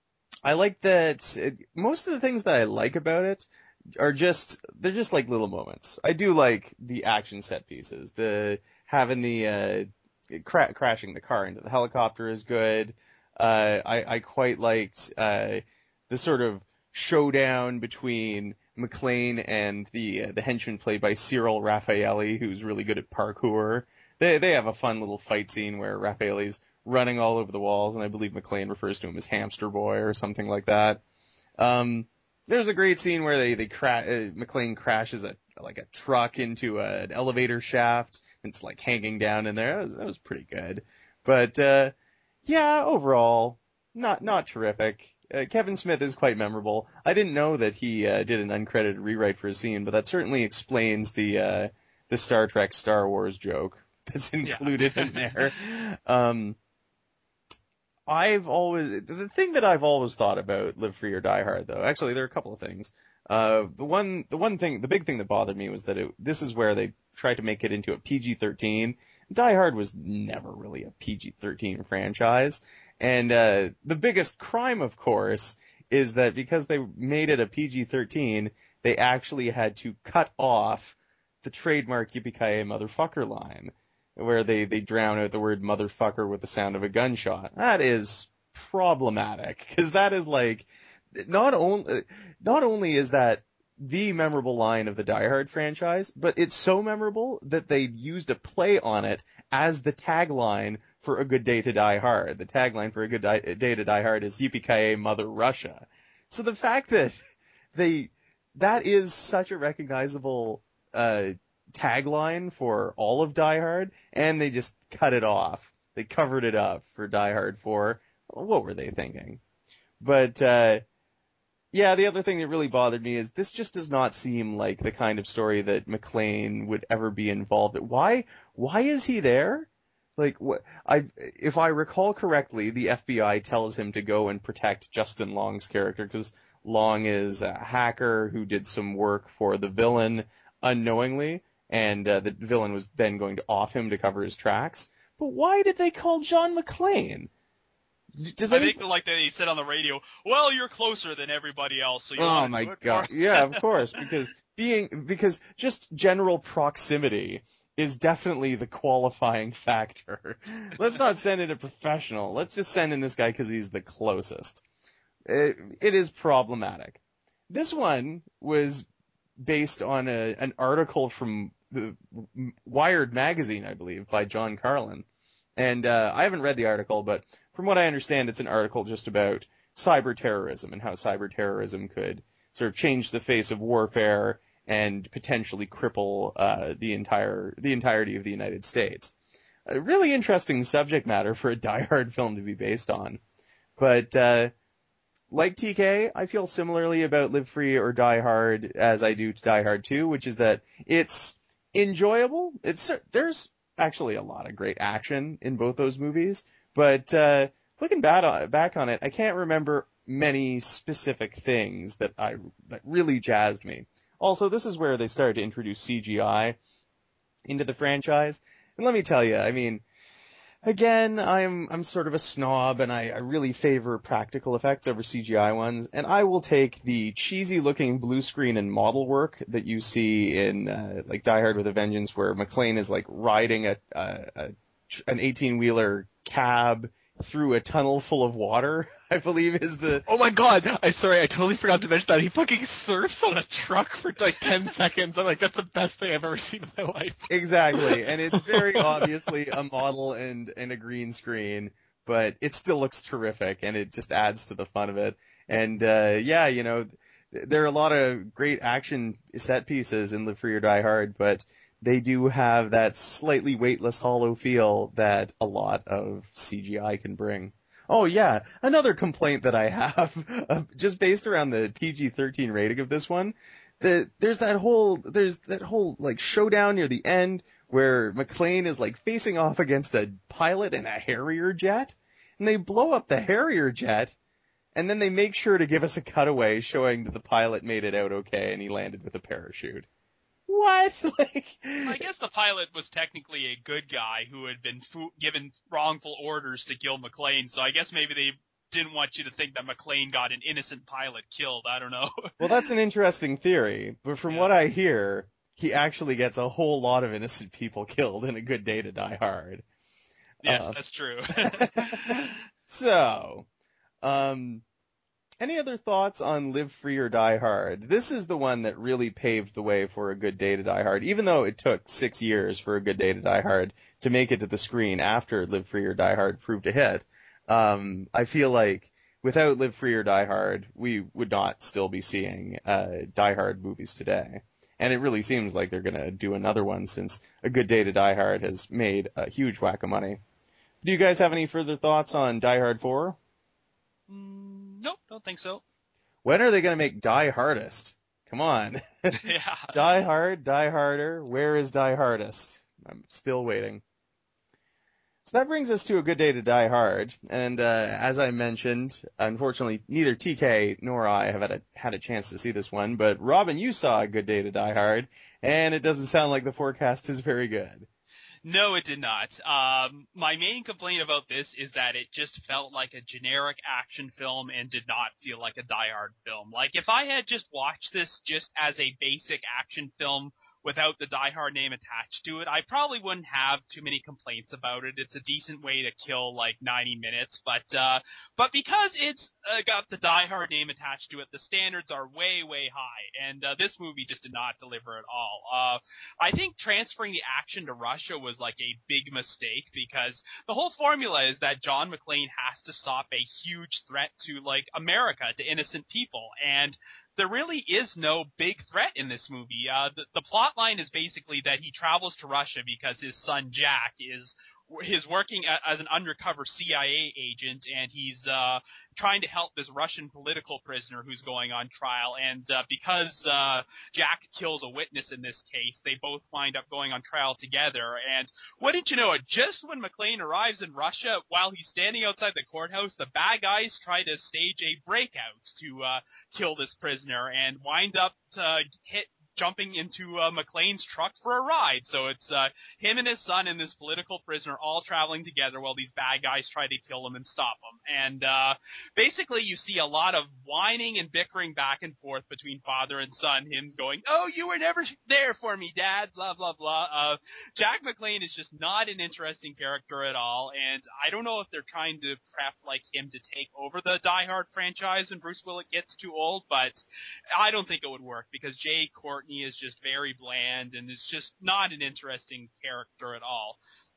I like that it, most of the things that I like about it are just, they're just like little moments. I do like the action set pieces. The, having the, uh, cra- crashing the car into the helicopter is good. Uh, I, I quite liked, uh, the sort of showdown between McClane and the, uh, the henchman played by Cyril Raffaelli, who's really good at parkour. They, they have a fun little fight scene where Raffaelli's running all over the walls, and I believe McClane refers to him as Hamster Boy or something like that. Um, there's a great scene where they, they cra- uh, McClane crashes a, like a truck into a, an elevator shaft, and it's like hanging down in there. That was, that was pretty good. But, uh, yeah, overall, not, not terrific. Uh, Kevin Smith is quite memorable. I didn't know that he, uh, did an uncredited rewrite for a scene, but that certainly explains the, uh, the Star Trek Star Wars joke that's included yeah. in there. Um, I've always, the thing that I've always thought about Live Free or Die Hard, though, actually there are a couple of things. Uh, the one, the one thing, the big thing that bothered me was that it, this is where they tried to make it into a P G thirteen. Die Hard was never really a P G thirteen franchise. And, uh, the biggest crime, of course, is that because they made it a P G thirteen, they actually had to cut off the trademark Yippee-ki-yay motherfucker line, where they, they drown out the word motherfucker with the sound of a gunshot. That is problematic, because that is like, not only, not only is that the memorable line of the Die Hard franchise, but it's so memorable that they used a play on it as the tagline for A Good Day to Die Hard. The tagline for A Good Day to Die Hard is Yippee-ki-yay Mother Russia. So the fact that they, that is such a recognizable, uh, tagline for all of Die Hard, and they just cut it off. They covered it up for Die Hard four. What were they thinking? But, uh, yeah, the other thing that really bothered me is this just does not seem like the kind of story that McClane would ever be involved in. Why, why is he there? Like, what, I, if I recall correctly, the F B I tells him to go and protect Justin Long's character, because Long is a hacker who did some work for the villain unknowingly, and uh, the villain was then going to off him to cover his tracks. But why did they call John McClane? Does I any... think like they said on the radio, well, you're closer than everybody else, so you oh want to my do it god! for us. Yeah, of course, because being because just general proximity is definitely the qualifying factor. Let's not send in a professional. Let's just send in this guy because he's the closest. It, it is problematic. This one was based on a, an article from the Wired magazine, I believe, by John Carlin. And uh, I haven't read the article, but from what I understand, it's an article just about cyber terrorism and how cyber terrorism could sort of change the face of warfare and potentially cripple uh, the entire the entirety of the United States. A really interesting subject matter for a Die Hard film to be based on. But uh, like T K, I feel similarly about Live Free or Die Hard as I do to Die Hard two, which is that it's enjoyable. It's there's actually a lot of great action in both those movies, but uh, looking back on, back on it, I can't remember many specific things that I that really jazzed me. Also, this is where they started to introduce C G I into the franchise, and let me tell you, I mean, again, I'm I'm sort of a snob, and I, I really favor practical effects over C G I ones, and I will take the cheesy-looking blue screen and model work that you see in uh, like Die Hard with a Vengeance, where McClane is like riding a, a, a an eighteen-wheeler cab through a tunnel full of water, I believe is the... Oh my god! I sorry, I totally forgot to mention that. He fucking surfs on a truck for like ten seconds. I'm like, that's the best thing I've ever seen in my life. Exactly, and it's very obviously a model and, and a green screen, but it still looks terrific, and it just adds to the fun of it. And uh, yeah, you know, there are a lot of great action set pieces in Live Free or Die Hard, but they do have that slightly weightless, hollow feel that a lot of C G I can bring. Oh yeah, another complaint that I have, uh, just based around the P G thirteen rating of this one, the, there's that whole, there's that whole, like, showdown near the end where McClane is, like, facing off against a pilot in a Harrier jet, and they blow up the Harrier jet, and then they make sure to give us a cutaway showing that the pilot made it out okay and he landed with a parachute. What? Like, I guess the pilot was technically a good guy who had been fo- given wrongful orders to kill McClane, so I guess maybe they didn't want you to think that McClane got an innocent pilot killed. I don't know. Well, that's an interesting theory, but from Yeah. what I hear, he actually gets a whole lot of innocent people killed in A Good Day to Die Hard. Yes, Uh, that's true. So, um, any other thoughts on Live Free or Die Hard? This is the one that really paved the way for A Good Day to Die Hard, even though it took six years for A Good Day to Die Hard to make it to the screen after Live Free or Die Hard proved a hit. Um, I feel like without Live Free or Die Hard, we would not still be seeing uh, Die Hard movies today. And it really seems like they're going to do another one since A Good Day to Die Hard has made a huge whack of money. Do you guys have any further thoughts on Die Hard four? mm, nope, don't think so. When are they going to make Die Hardest? Come on. Yeah. Die Hard, Die Harder, where is Die Hardest? I'm still waiting. So that brings us to A Good Day to Die Hard, and uh, as I mentioned, unfortunately, neither T K nor I have had a, had a chance to see this one, but Robin, you saw A Good Day to Die Hard, and it doesn't sound like the forecast is very good. No, it did not. Um, my main complaint about this is that it just felt like a generic action film and did not feel like a Die Hard film. Like, if I had just watched this just as a basic action film without the Die Hard name attached to it, I probably wouldn't have too many complaints about it. It's a decent way to kill like ninety minutes, but uh but because it's uh, got the Die Hard name attached to it, the standards are way, way high, and uh, this movie just did not deliver at all. Uh I think transferring the action to Russia was like a big mistake, because the whole formula is that John McClane has to stop a huge threat to like America, to innocent people, and there really is no big threat in this movie. Uh, the, the plot line is basically that he travels to Russia because his son Jack is is working a, as an undercover C I A agent, and he's uh, trying to help this Russian political prisoner who's going on trial. And uh, because uh, Jack kills a witness in this case, they both wind up going on trial together. And wouldn't you know it, just when McClane arrives in Russia, while he's standing outside the courthouse, the bad guys try to stage a breakout to uh, kill this prisoner and wind up to hit jumping into uh, McClane's truck for a ride. So it's uh, him and his son and this political prisoner all traveling together while these bad guys try to kill him and stop him. And uh, basically you see a lot of whining and bickering back and forth between father and son, him going, oh, you were never there for me, Dad, blah, blah, blah. Uh, Jack McClane is just not an interesting character at all, and I don't know if they're trying to prep like him to take over the Die Hard franchise when Bruce Willis gets too old, but I don't think it would work because Jay Courtney is just very bland and is just not an interesting character at all.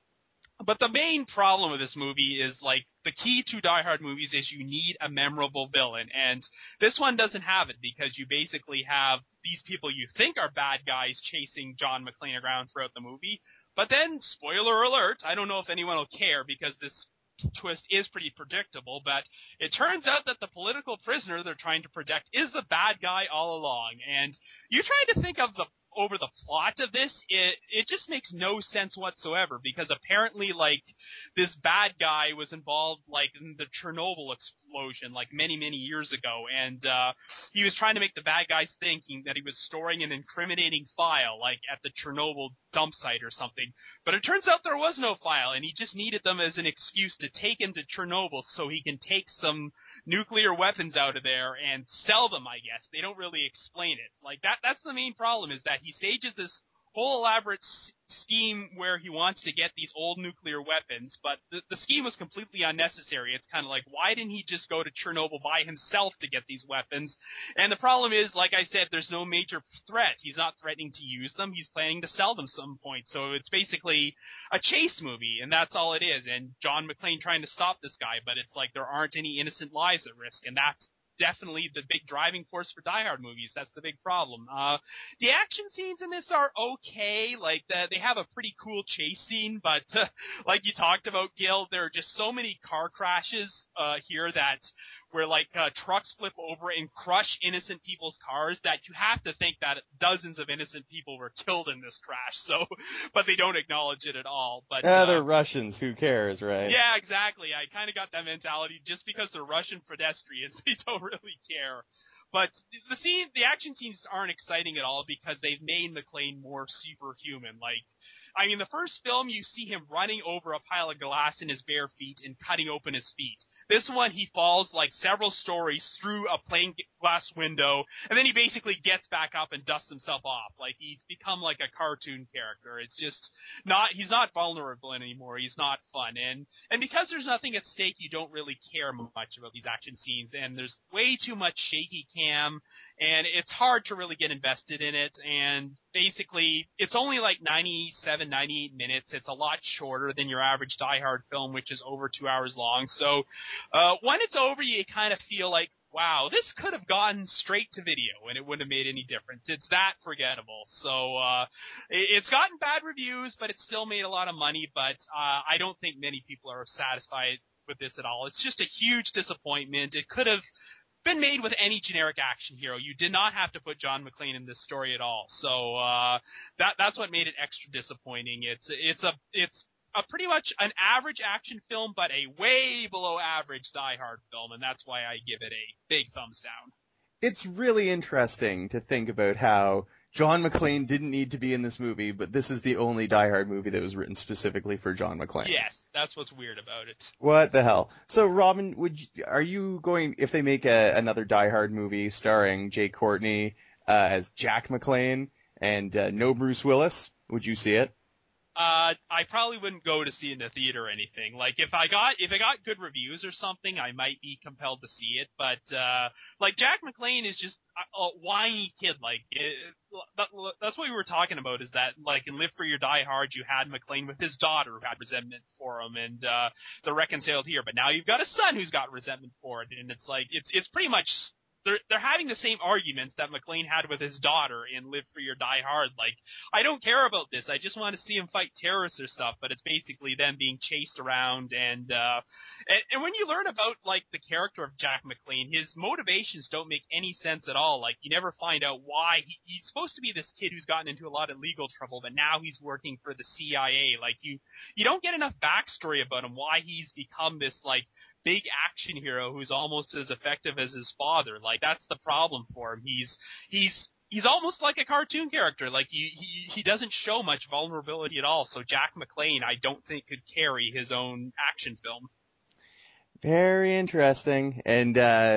But the main problem with this movie is, like, the key to Die Hard movies is you need a memorable villain, and this one doesn't have it because you basically have these people you think are bad guys chasing John McClane around throughout the movie, but then, spoiler alert, I don't know if anyone will care because this twist is pretty predictable, but it turns out that the political prisoner they're trying to protect is the bad guy all along, and you try to think of the over the plot of this, it it just makes no sense whatsoever because apparently, like, this bad guy was involved, like, in the Chernobyl explosion, like, many, many years ago, and uh he was trying to make the bad guys thinking that he was storing an incriminating file, like, at the Chernobyl dump site or something, but it turns out there was no file, and he just needed them as an excuse to take him to Chernobyl so he can take some nuclear weapons out of there and sell them, I guess. They don't really explain it. Like, that that's the main problem, is that he stages this whole elaborate s- scheme where he wants to get these old nuclear weapons, but the, the scheme was completely unnecessary. It's kind of like, why didn't he just go to Chernobyl by himself to get these weapons? And the problem is, like I said, there's no major threat. He's not threatening to use them. He's planning to sell them some point. So it's basically a chase movie, and that's all it is. And John McClane trying to stop this guy, but it's like there aren't any innocent lives at risk, and that's definitely the big driving force for Die Hard movies. That's the big problem. Uh, the action scenes in this are okay. Like, the, they have a pretty cool chase scene, but uh, like you talked about, Gil, there are just so many car crashes uh, here that where, like, uh, trucks flip over and crush innocent people's cars that you have to think that dozens of innocent people were killed in this crash. So, but they don't acknowledge it at all. But Yeah, uh, they're Russians. Who cares, right? yeah, exactly. I kind of got that mentality. Just because they're Russian pedestrians, they don't really care. But the scene, the action scenes aren't exciting at all because they've made McClane more superhuman. Like, I mean, the first film, you see him running over a pile of glass in his bare feet and cutting open his feet. This one, he falls like several stories through a plain glass window, and then he basically gets back up and dusts himself off. Like, he's become like a cartoon character. It's just not, he's not vulnerable anymore. He's not fun. And, and because there's nothing at stake, you don't really care much about these action scenes, and there's way too much shaky cam, and it's hard to really get invested in it, and basically, it's only like ninety-seven, ninety-eight minutes. It's a lot shorter than your average Die Hard film, which is over two hours long. So, uh, when it's over, you kind of feel like, wow, this could have gone straight to video and it wouldn't have made any difference. It's that forgettable. So, uh, it, it's gotten bad reviews, but it's still made a lot of money, but, uh, I don't think many people are satisfied with this at all. It's just a huge disappointment. It could have been made with any generic action hero. You did not have to put John McClane in this story at all. So, uh, that, that's what made it extra disappointing. It's, it's a, it's a pretty much an average action film, but a way below average Die Hard film, and that's why I give it a big thumbs down. It's really interesting to think about how John McClane didn't need to be in this movie, but this is the only Die Hard movie that was written specifically for John McClane. Yes, that's what's weird about it. What the hell? So, Robin, would you, are you going, if they make a, another Die Hard movie starring Jay Courtney uh, as Jack McClane and uh, no Bruce Willis, would you see it? Uh, I probably wouldn't go to see it in the theater or anything. Like, if I got, if I got good reviews or something, I might be compelled to see it. But, uh, like, Jack McClane is just a, a whiny kid. Like, it, that, that's what we were talking about, is that, like, in Live Free or Die Hard, you had McClane with his daughter who had resentment for him, and, uh, they're reconciled here. But now you've got a son who's got resentment for it, and it's like, it's, it's pretty much, They're, they're having the same arguments that McClane had with his daughter in Live Free or Die Hard. Like, I don't care about this. I just want to see him fight terrorists or stuff, but it's basically them being chased around. And, uh, and, and when you learn about, like, the character of Jack McClane, his motivations don't make any sense at all. Like, you never find out why. He, he's supposed to be this kid who's gotten into a lot of legal trouble, but now he's working for the C I A. Like, you, you don't get enough backstory about him, why he's become this, like, big action hero who's almost as effective as his father. Like, that's the problem for him. He's, he's, he's almost like a cartoon character. Like he, he he doesn't show much vulnerability at all. So Jack McClane, I don't think could carry his own action film. Very interesting. And uh,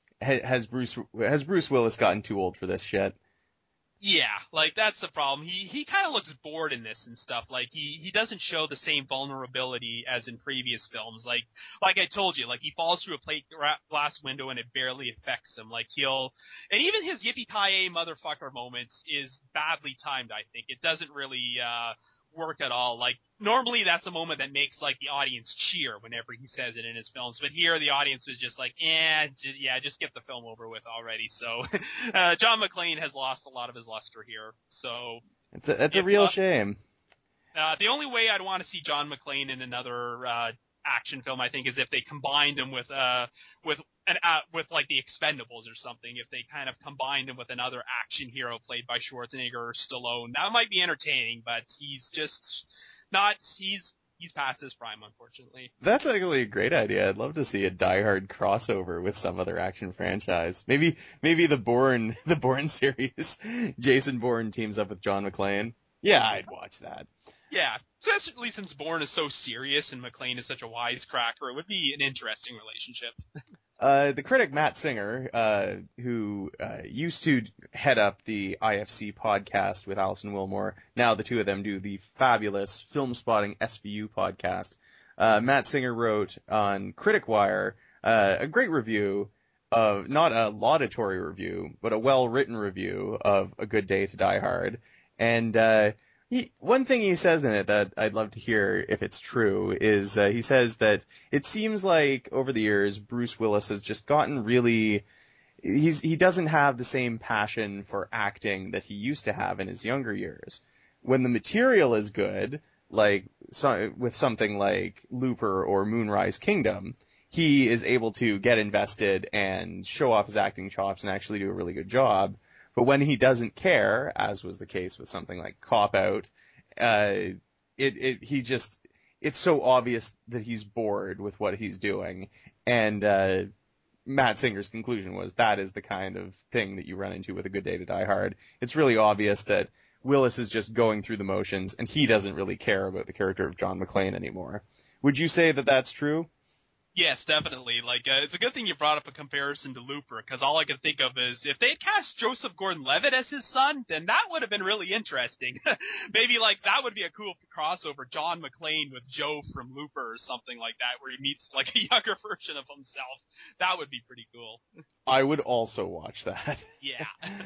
has Bruce has Bruce Willis gotten too old for this shit? Yeah, like that's the problem. He he kind of looks bored in this and stuff. Like he he doesn't show the same vulnerability as in previous films. Like like I told you, like he falls through a plate gra- glass window and it barely affects him. Like he'll and even his yippee-ki-yay motherfucker moment is badly timed. I think it doesn't really uh work at all. Like normally that's a moment that makes like the audience cheer whenever he says it in his films, but here the audience was just like, eh, just, yeah, just get the film over with already. So uh, John McClane has lost a lot of his luster here. So it's a, that's a real uh, shame. Uh, the only way I'd want to see John McClane in another uh, action film, I think, is if they combined him with uh with an uh, with like the Expendables or something. If they kind of combined him with another action hero played by Schwarzenegger or Stallone, that might be entertaining. But he's just not. He's he's past his prime, unfortunately. That's actually a great idea. I'd love to see a Die Hard crossover with some other action franchise. Maybe maybe the Bourne the Bourne series. Jason Bourne teams up with John McClane. Yeah, I'd watch that. Yeah, especially since Bourne is so serious and McClane is such a wisecracker, it would be an interesting relationship. Uh, the critic Matt Singer, uh, who uh, used to head up the I F C podcast with Alison Wilmore, now the two of them do the fabulous Film Spotting S V U podcast. Uh, Matt Singer wrote on Critic Wire uh, a great review of, not a laudatory review, but a well-written review of A Good Day to Die Hard. And uh, he, one thing he says in it that I'd love to hear if it's true is uh, he says that it seems like over the years Bruce Willis has just gotten really he's he doesn't have the same passion for acting that he used to have in his younger years. When the material is good, like so, with something like Looper or Moonrise Kingdom, he is able to get invested and show off his acting chops and actually do a really good job. But when he doesn't care, as was the case with something like Cop Out, uh, it, it, he just, it's so obvious that he's bored with what he's doing. And, uh, Matt Singer's conclusion was that is the kind of thing that you run into with A Good Day to Die Hard. It's really obvious that Willis is just going through the motions and he doesn't really care about the character of John McClane anymore. Would you say that that's true? Yes, definitely. Like, uh, it's a good thing you brought up a comparison to Looper, because all I could think of is if they had cast Joseph Gordon-Levitt as his son, then that would have been really interesting. Maybe, like, that would be a cool crossover, John McClane with Joe from Looper or something like that, where he meets, like, a younger version of himself. That would be pretty cool. I would also watch that. Yeah.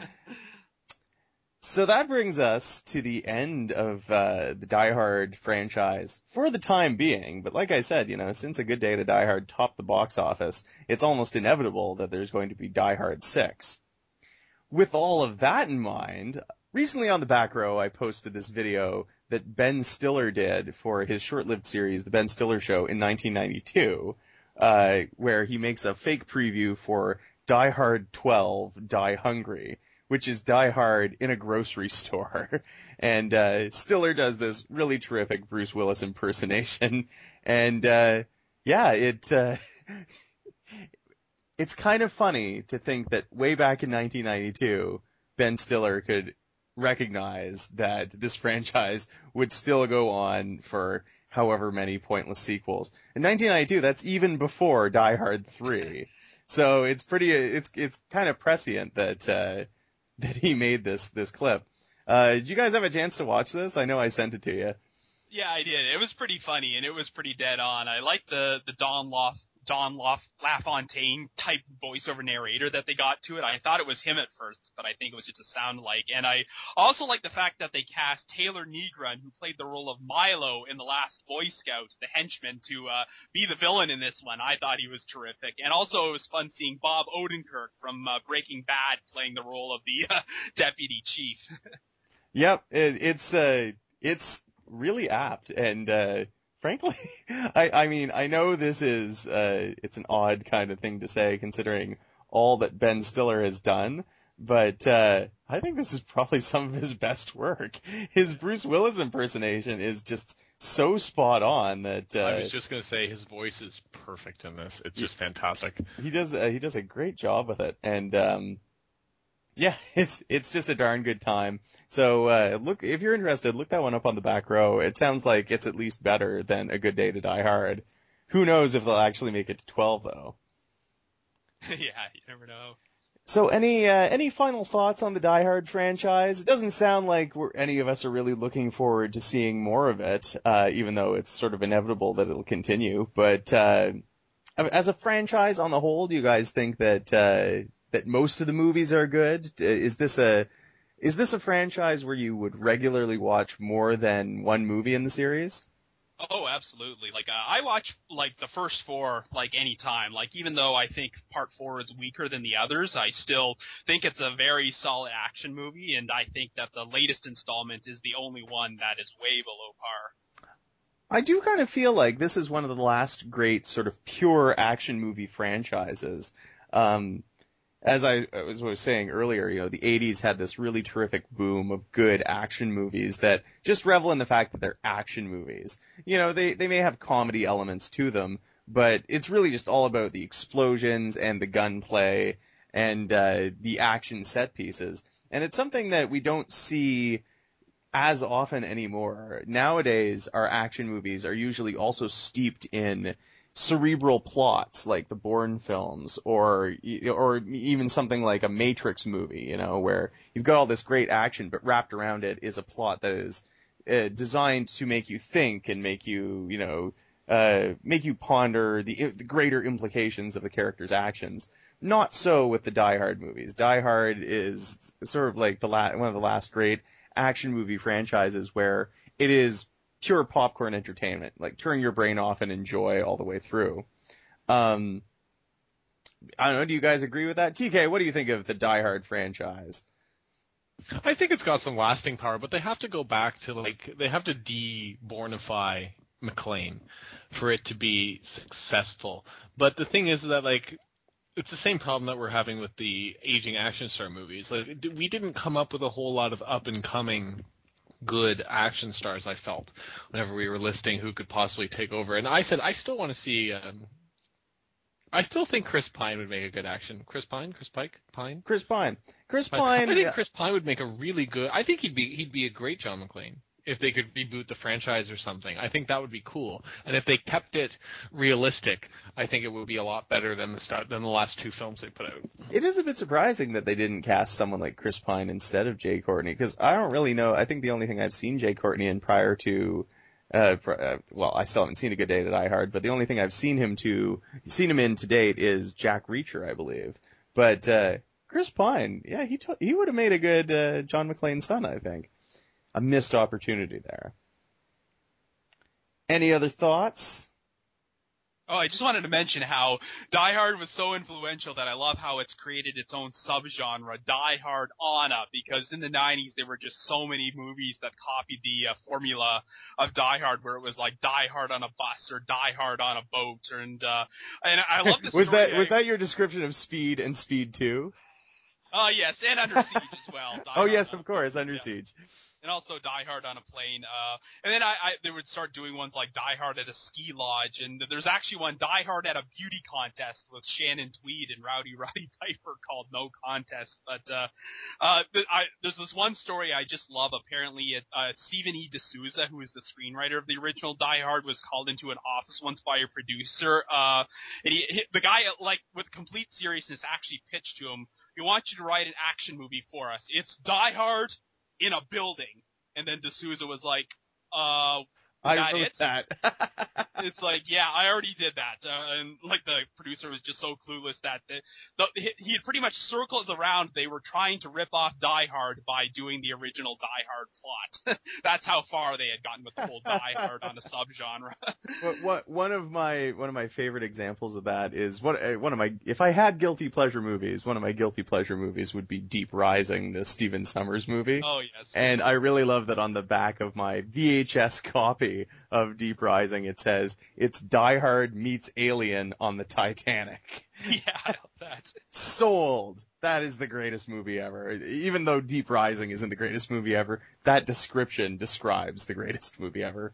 So that brings us to the end of uh, the Die Hard franchise for the time being. But like I said, you know, since A Good Day to Die Hard topped the box office, it's almost inevitable that there's going to be Die Hard six. With all of that in mind, recently on the back row, I posted this video that Ben Stiller did for his short-lived series, The Ben Stiller Show, in nineteen ninety-two, uh, where he makes a fake preview for Die Hard twelve, Die Hungry, which is Die Hard in a grocery store. And uh, Stiller does this really terrific Bruce Willis impersonation. And uh, yeah, it uh, it's kind of funny to think that way back in nineteen ninety-two, Ben Stiller could recognize that this franchise would still go on for however many pointless sequels. In nineteen ninety-two, that's even before Die Hard three. So it's pretty, it's it's kind of prescient that uh, that he made this this clip. Uh, did you guys have a chance to watch this? I know I sent it to you. Yeah, I did. It was pretty funny, and it was pretty dead on. I liked the the Don Loff, Don Loff, LaFontaine type voiceover narrator that they got to it. I thought it was him at first, but I think it was just a sound alike. And I also like the fact that they cast Taylor Negron, who played the role of Milo in The Last Boy Scout, the henchman, to uh, be the villain in this one. I thought he was terrific. And also it was fun seeing Bob Odenkirk from uh, Breaking Bad playing the role of the uh, deputy chief. Yep, it, it's uh, it's really apt, and uh, frankly, I, I mean, I know this is uh, it's an odd kind of thing to say considering all that Ben Stiller has done, but uh, I think this is probably some of his best work. His Bruce Willis impersonation is just so spot on that uh, I was just gonna say his voice is perfect in this. It's just fantastic. He does uh, he does a great job with it, and um, Yeah, it's it's just a darn good time. So uh, look, if you're interested, look that one up on the back row. It sounds like it's at least better than A Good Day to Die Hard. Who knows if they'll actually make it to twelve though. Yeah, you never know. So any uh, any final thoughts on the Die Hard franchise? It doesn't sound like we're, any of us are really looking forward to seeing more of it, uh, even though it's sort of inevitable that it'll continue. But uh, as a franchise on the whole, do you guys think that uh, that most of the movies are good? Is this a is this a franchise where you would regularly watch more than one movie in the series? Oh, absolutely. Like, uh, I watch, like, the first four, like, any time. Like, even though I think part four is weaker than the others, I still think it's a very solid action movie, and I think that the latest installment is the only one that is way below par. I do kind of feel like this is one of the last great sort of pure action movie franchises. Um, As I was, was saying earlier, you know, the eighties had this really terrific boom of good action movies that just revel in the fact that they're action movies. You know, they, they may have comedy elements to them, but it's really just all about the explosions and the gunplay and uh, the action set pieces. And it's something that we don't see as often anymore. Nowadays, our action movies are usually also steeped in cerebral plots like the Bourne films, or or even something like a Matrix movie, you know, where you've got all this great action, but wrapped around it is a plot that is uh, designed to make you think and make you, you know, uh, make you ponder the, the greater implications of the character's actions. Not so with the Die Hard movies. Die Hard is sort of like the la- one of the last great action movie franchises where it is pure popcorn entertainment, like turn your brain off and enjoy all the way through. Um, I don't know, do you guys agree with that? T K, what do you think of the Die Hard franchise? I think it's got some lasting power, but they have to go back to, like, they have to de-Bournify McClane for it to be successful. But the thing is that, like, it's the same problem that we're having with the aging action star movies. Like, we didn't come up with a whole lot of up-and-coming good action stars, I felt, whenever we were listing who could possibly take over. And I said, I still want to see, um, I still think Chris Pine would make a good action. Chris Pine? Chris Pike? Pine? Chris Pine. Chris Pine. Pine. I think yeah. Chris Pine would make a really good, I think he'd be, he'd be a great John McClane if they could reboot the franchise or something. I think that would be cool. And if they kept it realistic, I think it would be a lot better than the start, than the last two films they put out. It is a bit surprising that they didn't cast someone like Chris Pine instead of Jay Courtney, because I don't really know. I think the only thing I've seen Jay Courtney in prior to, uh, for, uh, well, I still haven't seen A Good Day to Die Hard, but the only thing I've seen him to, seen him in to date is Jack Reacher, I believe. But, uh, Chris Pine, yeah, he t- he would have made a good, uh, John McClane's son, I think. A missed opportunity there. Any other thoughts? Oh, I just wanted to mention how Die Hard was so influential that I love how it's created its own subgenre, Die Hard Anna, because in the nineties there were just so many movies that copied the uh, formula of Die Hard, where it was like Die Hard on a bus or Die Hard on a boat, and uh, and I love this. was story. that was that your description of Speed and Speed two? Oh, uh, yes, and Under Siege as well. Die oh, Hard yes, on of course, Under yeah. Siege. And also Die Hard on a Plane. Uh, and then I, I, they would start doing ones like Die Hard at a ski lodge. And there's actually one, Die Hard at a beauty contest with Shannon Tweed and Rowdy Roddy Piper called No Contest. But, uh, uh, I, there's this one story I just love. Apparently, it, uh, Stephen E. D'Souza, who is the screenwriter of the original Die Hard, was called into an office once by a producer. Uh, and he, he the guy, like, with complete seriousness, actually pitched to him, "We want you to write an action movie for us. It's Die Hard in a building." And then D'Souza was like, uh, I that wrote it? that. It's like, yeah, I already did that. Uh, and like the producer was just so clueless that the, the, he had pretty much circled around. They were trying to rip off Die Hard by doing the original Die Hard plot. That's how far they had gotten with the whole Die Hard on a subgenre. what, what, one of my one of my favorite examples of that is what uh, one of my if I had guilty pleasure movies, one of my guilty pleasure movies would be Deep Rising, the Stephen Sommers movie. Oh yes. And I really love that on the back of my V H S copy of Deep Rising it says it's Die Hard meets Alien on the Titanic. Yeah, I love that. Sold. That is the greatest movie ever. Even though Deep Rising isn't the greatest movie ever, that description describes the greatest movie ever.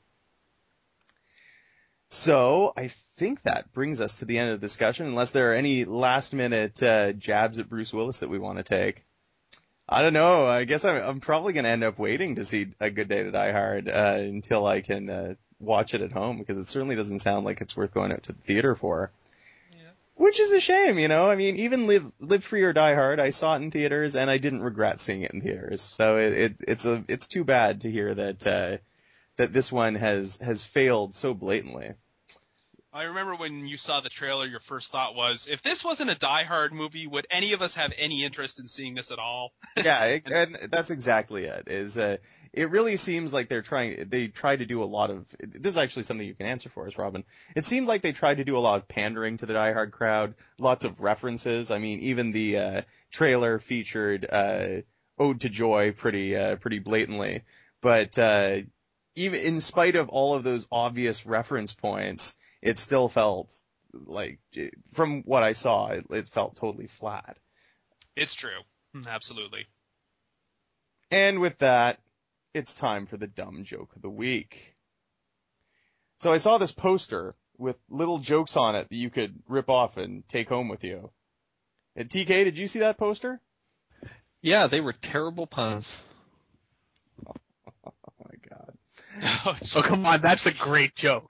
So, I think that brings us to the end of the discussion, unless there are any last-minute uh, jabs at Bruce Willis that we want to take. I don't know. I guess I'm, I'm probably going to end up waiting to see A Good Day to Die Hard uh, until I can uh, watch it at home, because it certainly doesn't sound like it's worth going out to the theater for. Yeah. Which is a shame, you know. I mean, even Live Live Free or Die Hard, I saw it in theaters, and I didn't regret seeing it in theaters. So it, it it's a it's too bad to hear that uh, that this one has has failed so blatantly. I remember when you saw the trailer, your first thought was, if this wasn't a Die Hard movie, would any of us have any interest in seeing this at all? Yeah, it, and that's exactly it. Is uh, it really seems like they're trying, they try to do a lot of, this is actually something you can answer for us, Robin. It seemed like they tried to do a lot of pandering to the Die Hard crowd, lots of references. I mean, even the uh, trailer featured uh, Ode to Joy pretty, uh, pretty blatantly. But uh, even in spite of all of those obvious reference points, it still felt like, from what I saw, it, it felt totally flat. It's true. Absolutely. And with that, it's time for the dumb joke of the week. So I saw this poster with little jokes on it that you could rip off and take home with you. And T K, did you see that poster? Yeah, they were terrible puns. Oh my god. Oh, come on, that's a great joke.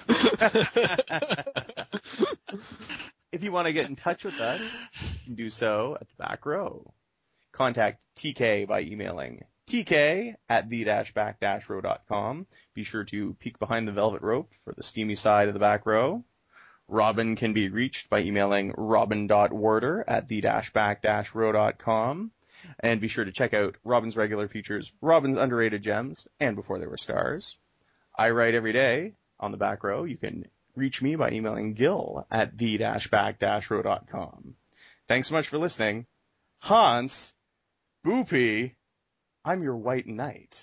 If you want to get in touch with us, you can do so at the back row. Contact T K by emailing T K at the back row dot com. Be sure to peek behind the velvet rope for the steamy side of the back row. Robin can be reached by emailing robin dot warder at the back row dot com. And be sure to check out Robin's regular features, Robin's Underrated Gems, and Before There Were Stars. I write every day on the back row. You can reach me by emailing Gil at the back row dot com. Thanks so much for listening. Hans, Boopy, I'm your white knight.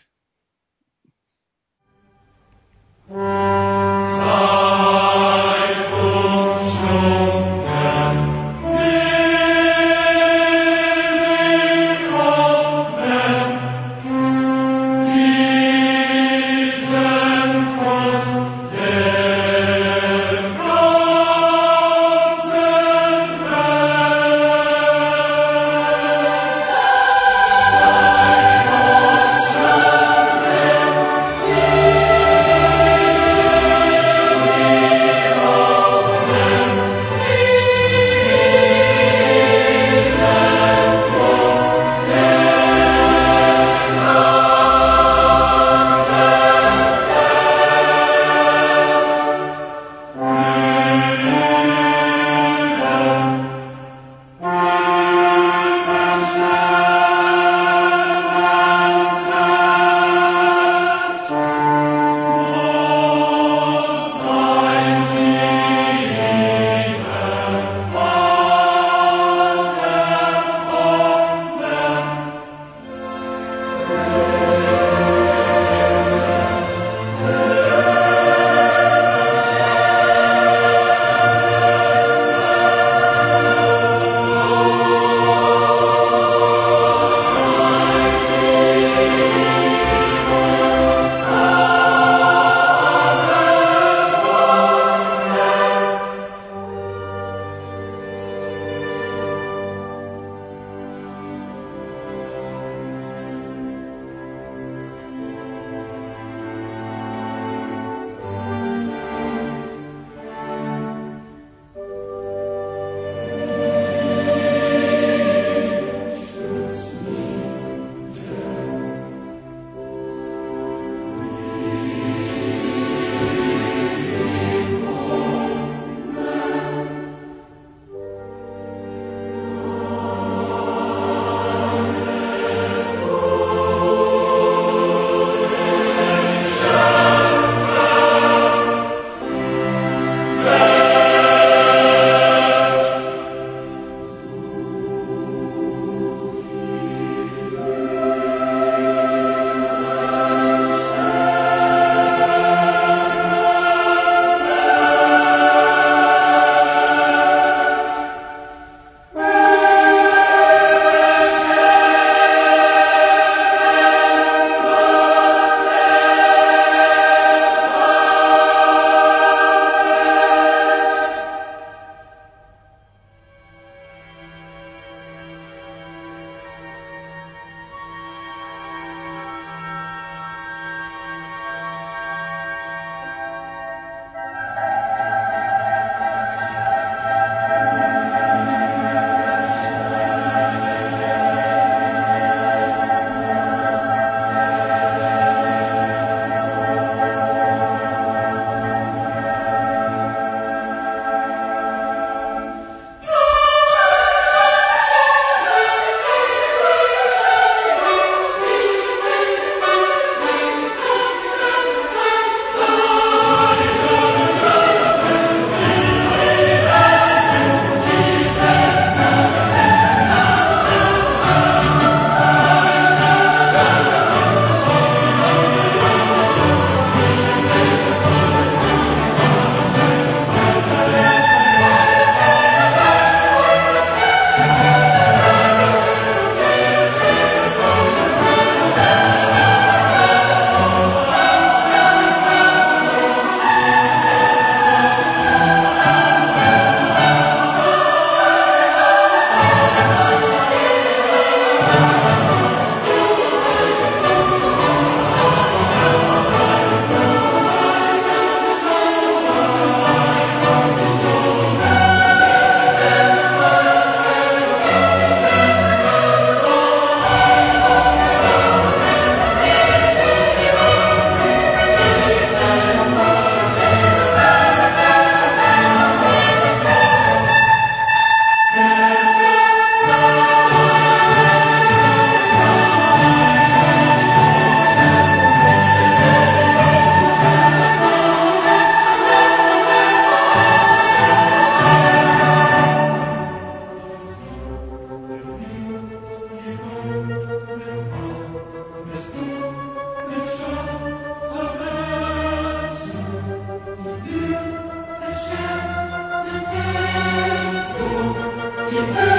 Bye.